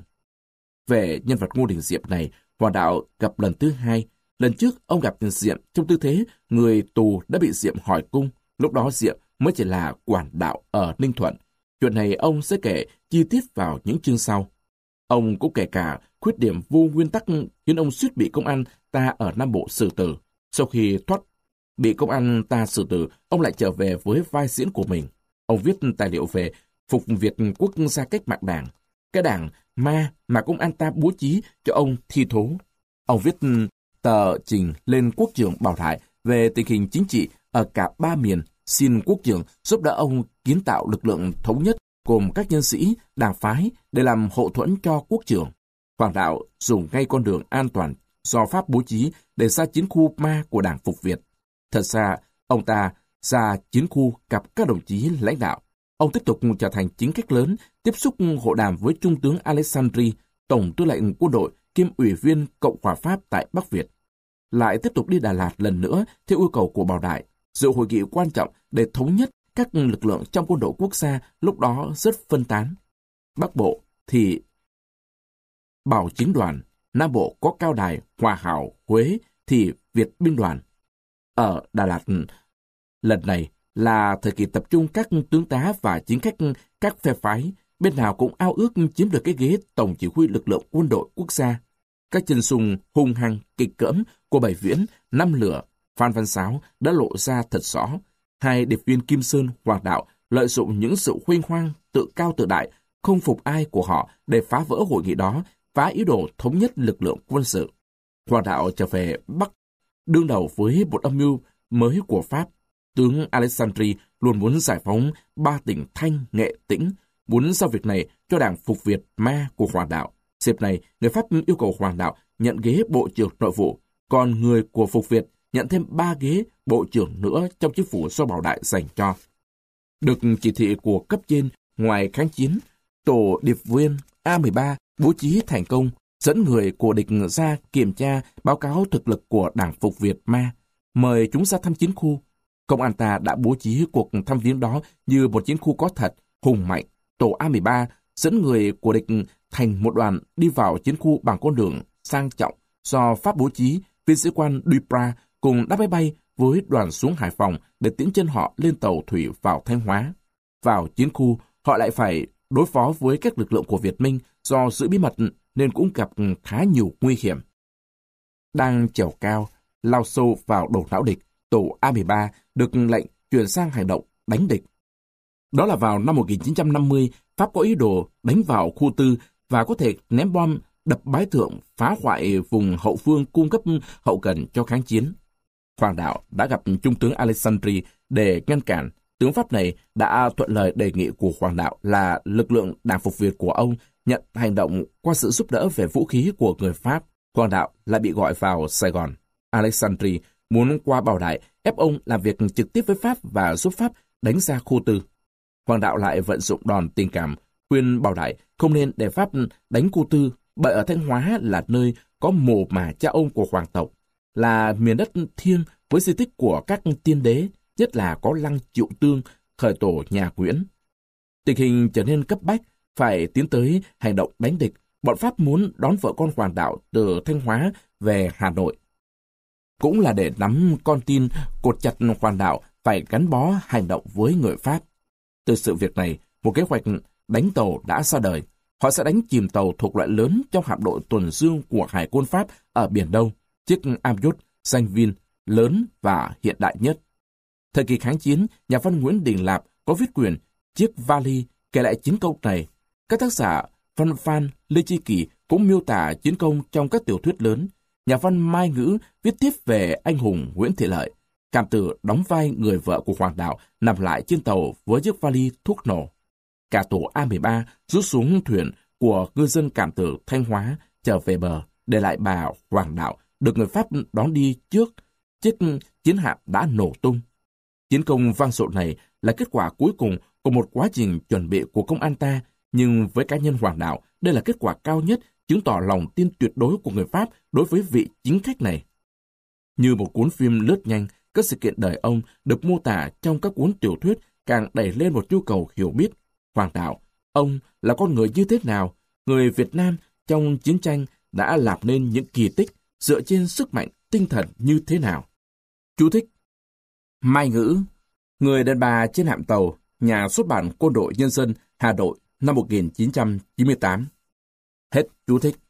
S1: Về nhân vật Ngô Đình Diệm này, Hoàng Đạo gặp lần thứ hai. Lần trước, ông gặp Diệm trong tư thế người tù đã bị Diệm hỏi cung. Lúc đó Diệm mới chỉ là quản đạo ở Ninh Thuận. Chuyện này ông sẽ kể chi tiết vào những chương sau. Ông cũng kể cả khuyết điểm vô nguyên tắc khiến ông suýt bị công an ta ở Nam Bộ xử tử. Sau khi thoát bị công an ta xử tử, ông lại trở về với vai diễn của mình. Ông viết tài liệu về Phục Việt Quốc gia cách mạng đảng, cái đảng mà công an ta bố trí cho ông thi thố. Ông viết tờ trình lên quốc trưởng Bảo Đại về tình hình chính trị ở cả ba miền, xin quốc trưởng giúp đỡ ông kiến tạo lực lượng thống nhất gồm các nhân sĩ, đảng phái để làm hậu thuẫn cho quốc trưởng. Hoàng Đạo dùng ngay con đường an toàn do Pháp bố trí để ra chiến khu ma của Đảng Phục Việt. Thật ra, ông ta ra chiến khu gặp các đồng chí lãnh đạo. Ông tiếp tục trở thành chính khách lớn, tiếp xúc hội đàm với Trung tướng Alexandri, Tổng tư lệnh quân đội kiêm ủy viên Cộng hòa Pháp tại Bắc Việt. Lại tiếp tục đi Đà Lạt lần nữa theo yêu cầu của Bảo Đại, dự hội nghị quan trọng để thống nhất các lực lượng trong quân đội quốc gia lúc đó rất phân tán. Bắc Bộ thì Bảo Chính đoàn, Nam Bộ có Cao Đài, Hòa Hảo, Huế thì Việt binh đoàn. Ở Đà Lạt, lần này là thời kỳ tập trung các tướng tá và chính khách các phe phái, bên nào cũng ao ước chiếm được cái ghế tổng chỉ huy lực lượng quân đội quốc gia. Các chân sung hung hăng, kịch cỡm của Bảy Viễn, Năm Lửa, Phan Văn Sáo đã lộ ra thật rõ. Hai điệp viên Kim Sơn, Hoàng Đạo lợi dụng những sự huênh hoang, tự cao tự đại, không phục ai của họ để phá vỡ hội nghị đó, phá ý đồ thống nhất lực lượng quân sự. Hoàng Đạo trở về Bắc, đương đầu với một âm mưu mới của Pháp. Tướng Alexandri luôn muốn giải phóng ba tỉnh Thanh, Nghệ, Tĩnh, muốn giao việc này cho đảng Phục Việt Ma của Hoàng Đạo. Dịp này, người Pháp yêu cầu Hoàng Đạo nhận ghế Bộ trưởng Nội vụ, còn người của Phục Việt nhận thêm 3 ghế Bộ trưởng nữa trong chính phủ do Bảo Đại dành cho. Được chỉ thị của cấp trên, ngoài kháng chiến, tổ điệp viên A13 bố trí thành công, dẫn người của địch ra kiểm tra báo cáo thực lực của đảng Phục Việt Ma, mời chúng ra thăm chiến khu. Công an ta đã bố trí cuộc thăm viếng đó như một chiến khu có thật, hùng mạnh. Tổ A13 dẫn người của địch thành một đoàn đi vào chiến khu bằng con đường sang trọng do Pháp bố trí. Viên sĩ quan Duprat cùng đáp máy bay với đoàn xuống Hải Phòng để tiễn chân họ lên tàu thủy vào Thanh Hóa. Vào chiến khu, họ lại phải đối phó với các lực lượng của Việt Minh do giữ bí mật nên cũng gặp khá nhiều nguy hiểm. Đang trèo cao, lao sâu vào đầu não địch, tổ A13 được lệnh chuyển sang hành động đánh địch. Đó là vào năm 1950, Pháp có ý đồ đánh vào khu tư và có thể ném bom đập Bái Thượng, phá hoại vùng hậu phương cung cấp hậu cần cho kháng chiến. Hoàng Đạo đã gặp Trung tướng Alexandri để ngăn cản. Tướng Pháp này đã thuận lời đề nghị của Hoàng Đạo là lực lượng đảng Phục Việt của ông nhận hành động qua sự giúp đỡ về vũ khí của người Pháp. Hoàng Đạo lại bị gọi vào Sài Gòn. Alexandri muốn qua Bảo Đại ép ông làm việc trực tiếp với Pháp và giúp Pháp đánh ra khu tư. Hoàng Đạo lại vận dụng đòn tình cảm, khuyên Bảo Đại không nên để Pháp đánh khu tư, bởi ở Thanh Hóa là nơi có mồ mả cha ông của hoàng tộc, là miền đất thiêng với di tích của các tiên đế, nhất là có lăng Triệu Tương, khởi tổ nhà Nguyễn. Tình hình trở nên cấp bách, phải tiến tới hành động đánh địch. Bọn Pháp muốn đón vợ con Hoàng Đạo từ Thanh Hóa về Hà Nội. Cũng là để nắm con tin cột chặt Hoàng Đạo phải gắn bó hành động với người Pháp. Từ sự việc này, một kế hoạch đánh tàu đã ra đời. Họ sẽ đánh chìm tàu thuộc loại lớn trong hạm đội tuần dương của Hải quân Pháp ở Biển Đông, chiếc Amyot, danh Vin, lớn và hiện đại nhất. Thời kỳ kháng chiến, nhà văn Nguyễn Đình Lạp có viết quyển Chiếc Vali kể lại chiến công này. Các tác giả Văn Phan, Lê Chi Kỳ cũng miêu tả chiến công trong các tiểu thuyết lớn. Nhà văn Mai Ngữ viết tiếp về anh hùng Nguyễn Thị Lợi. Cảm Tử đóng vai người vợ của Hoàng Đạo nằm lại trên tàu với chiếc vali thuốc nổ. Cả tổ A13 rút xuống thuyền của ngư dân Cảm Tử Thanh Hóa trở về bờ, để lại bà Hoàng Đạo được người Pháp đón đi trước. Chiếc chiến hạm đã nổ tung. Chiến công vang dội này là kết quả cuối cùng của một quá trình chuẩn bị của công an ta, nhưng với cá nhân Hoàng Đạo, đây là kết quả cao nhất, chứng tỏ lòng tin tuyệt đối của người Pháp đối với vị chính khách này. Như một cuốn phim lướt nhanh, các sự kiện đời ông được mô tả trong các cuốn tiểu thuyết càng đẩy lên một nhu cầu hiểu biết. Hoàng Đạo, ông là con người như thế nào? Người Việt Nam trong chiến tranh đã làm nên những kỳ tích dựa trên sức mạnh tinh thần như thế nào? Chú thích: Mai Ngữ, người đàn bà trên hạm tàu, nhà xuất bản Quân đội Nhân dân, Hà Nội, năm 1998. Hết chú thích.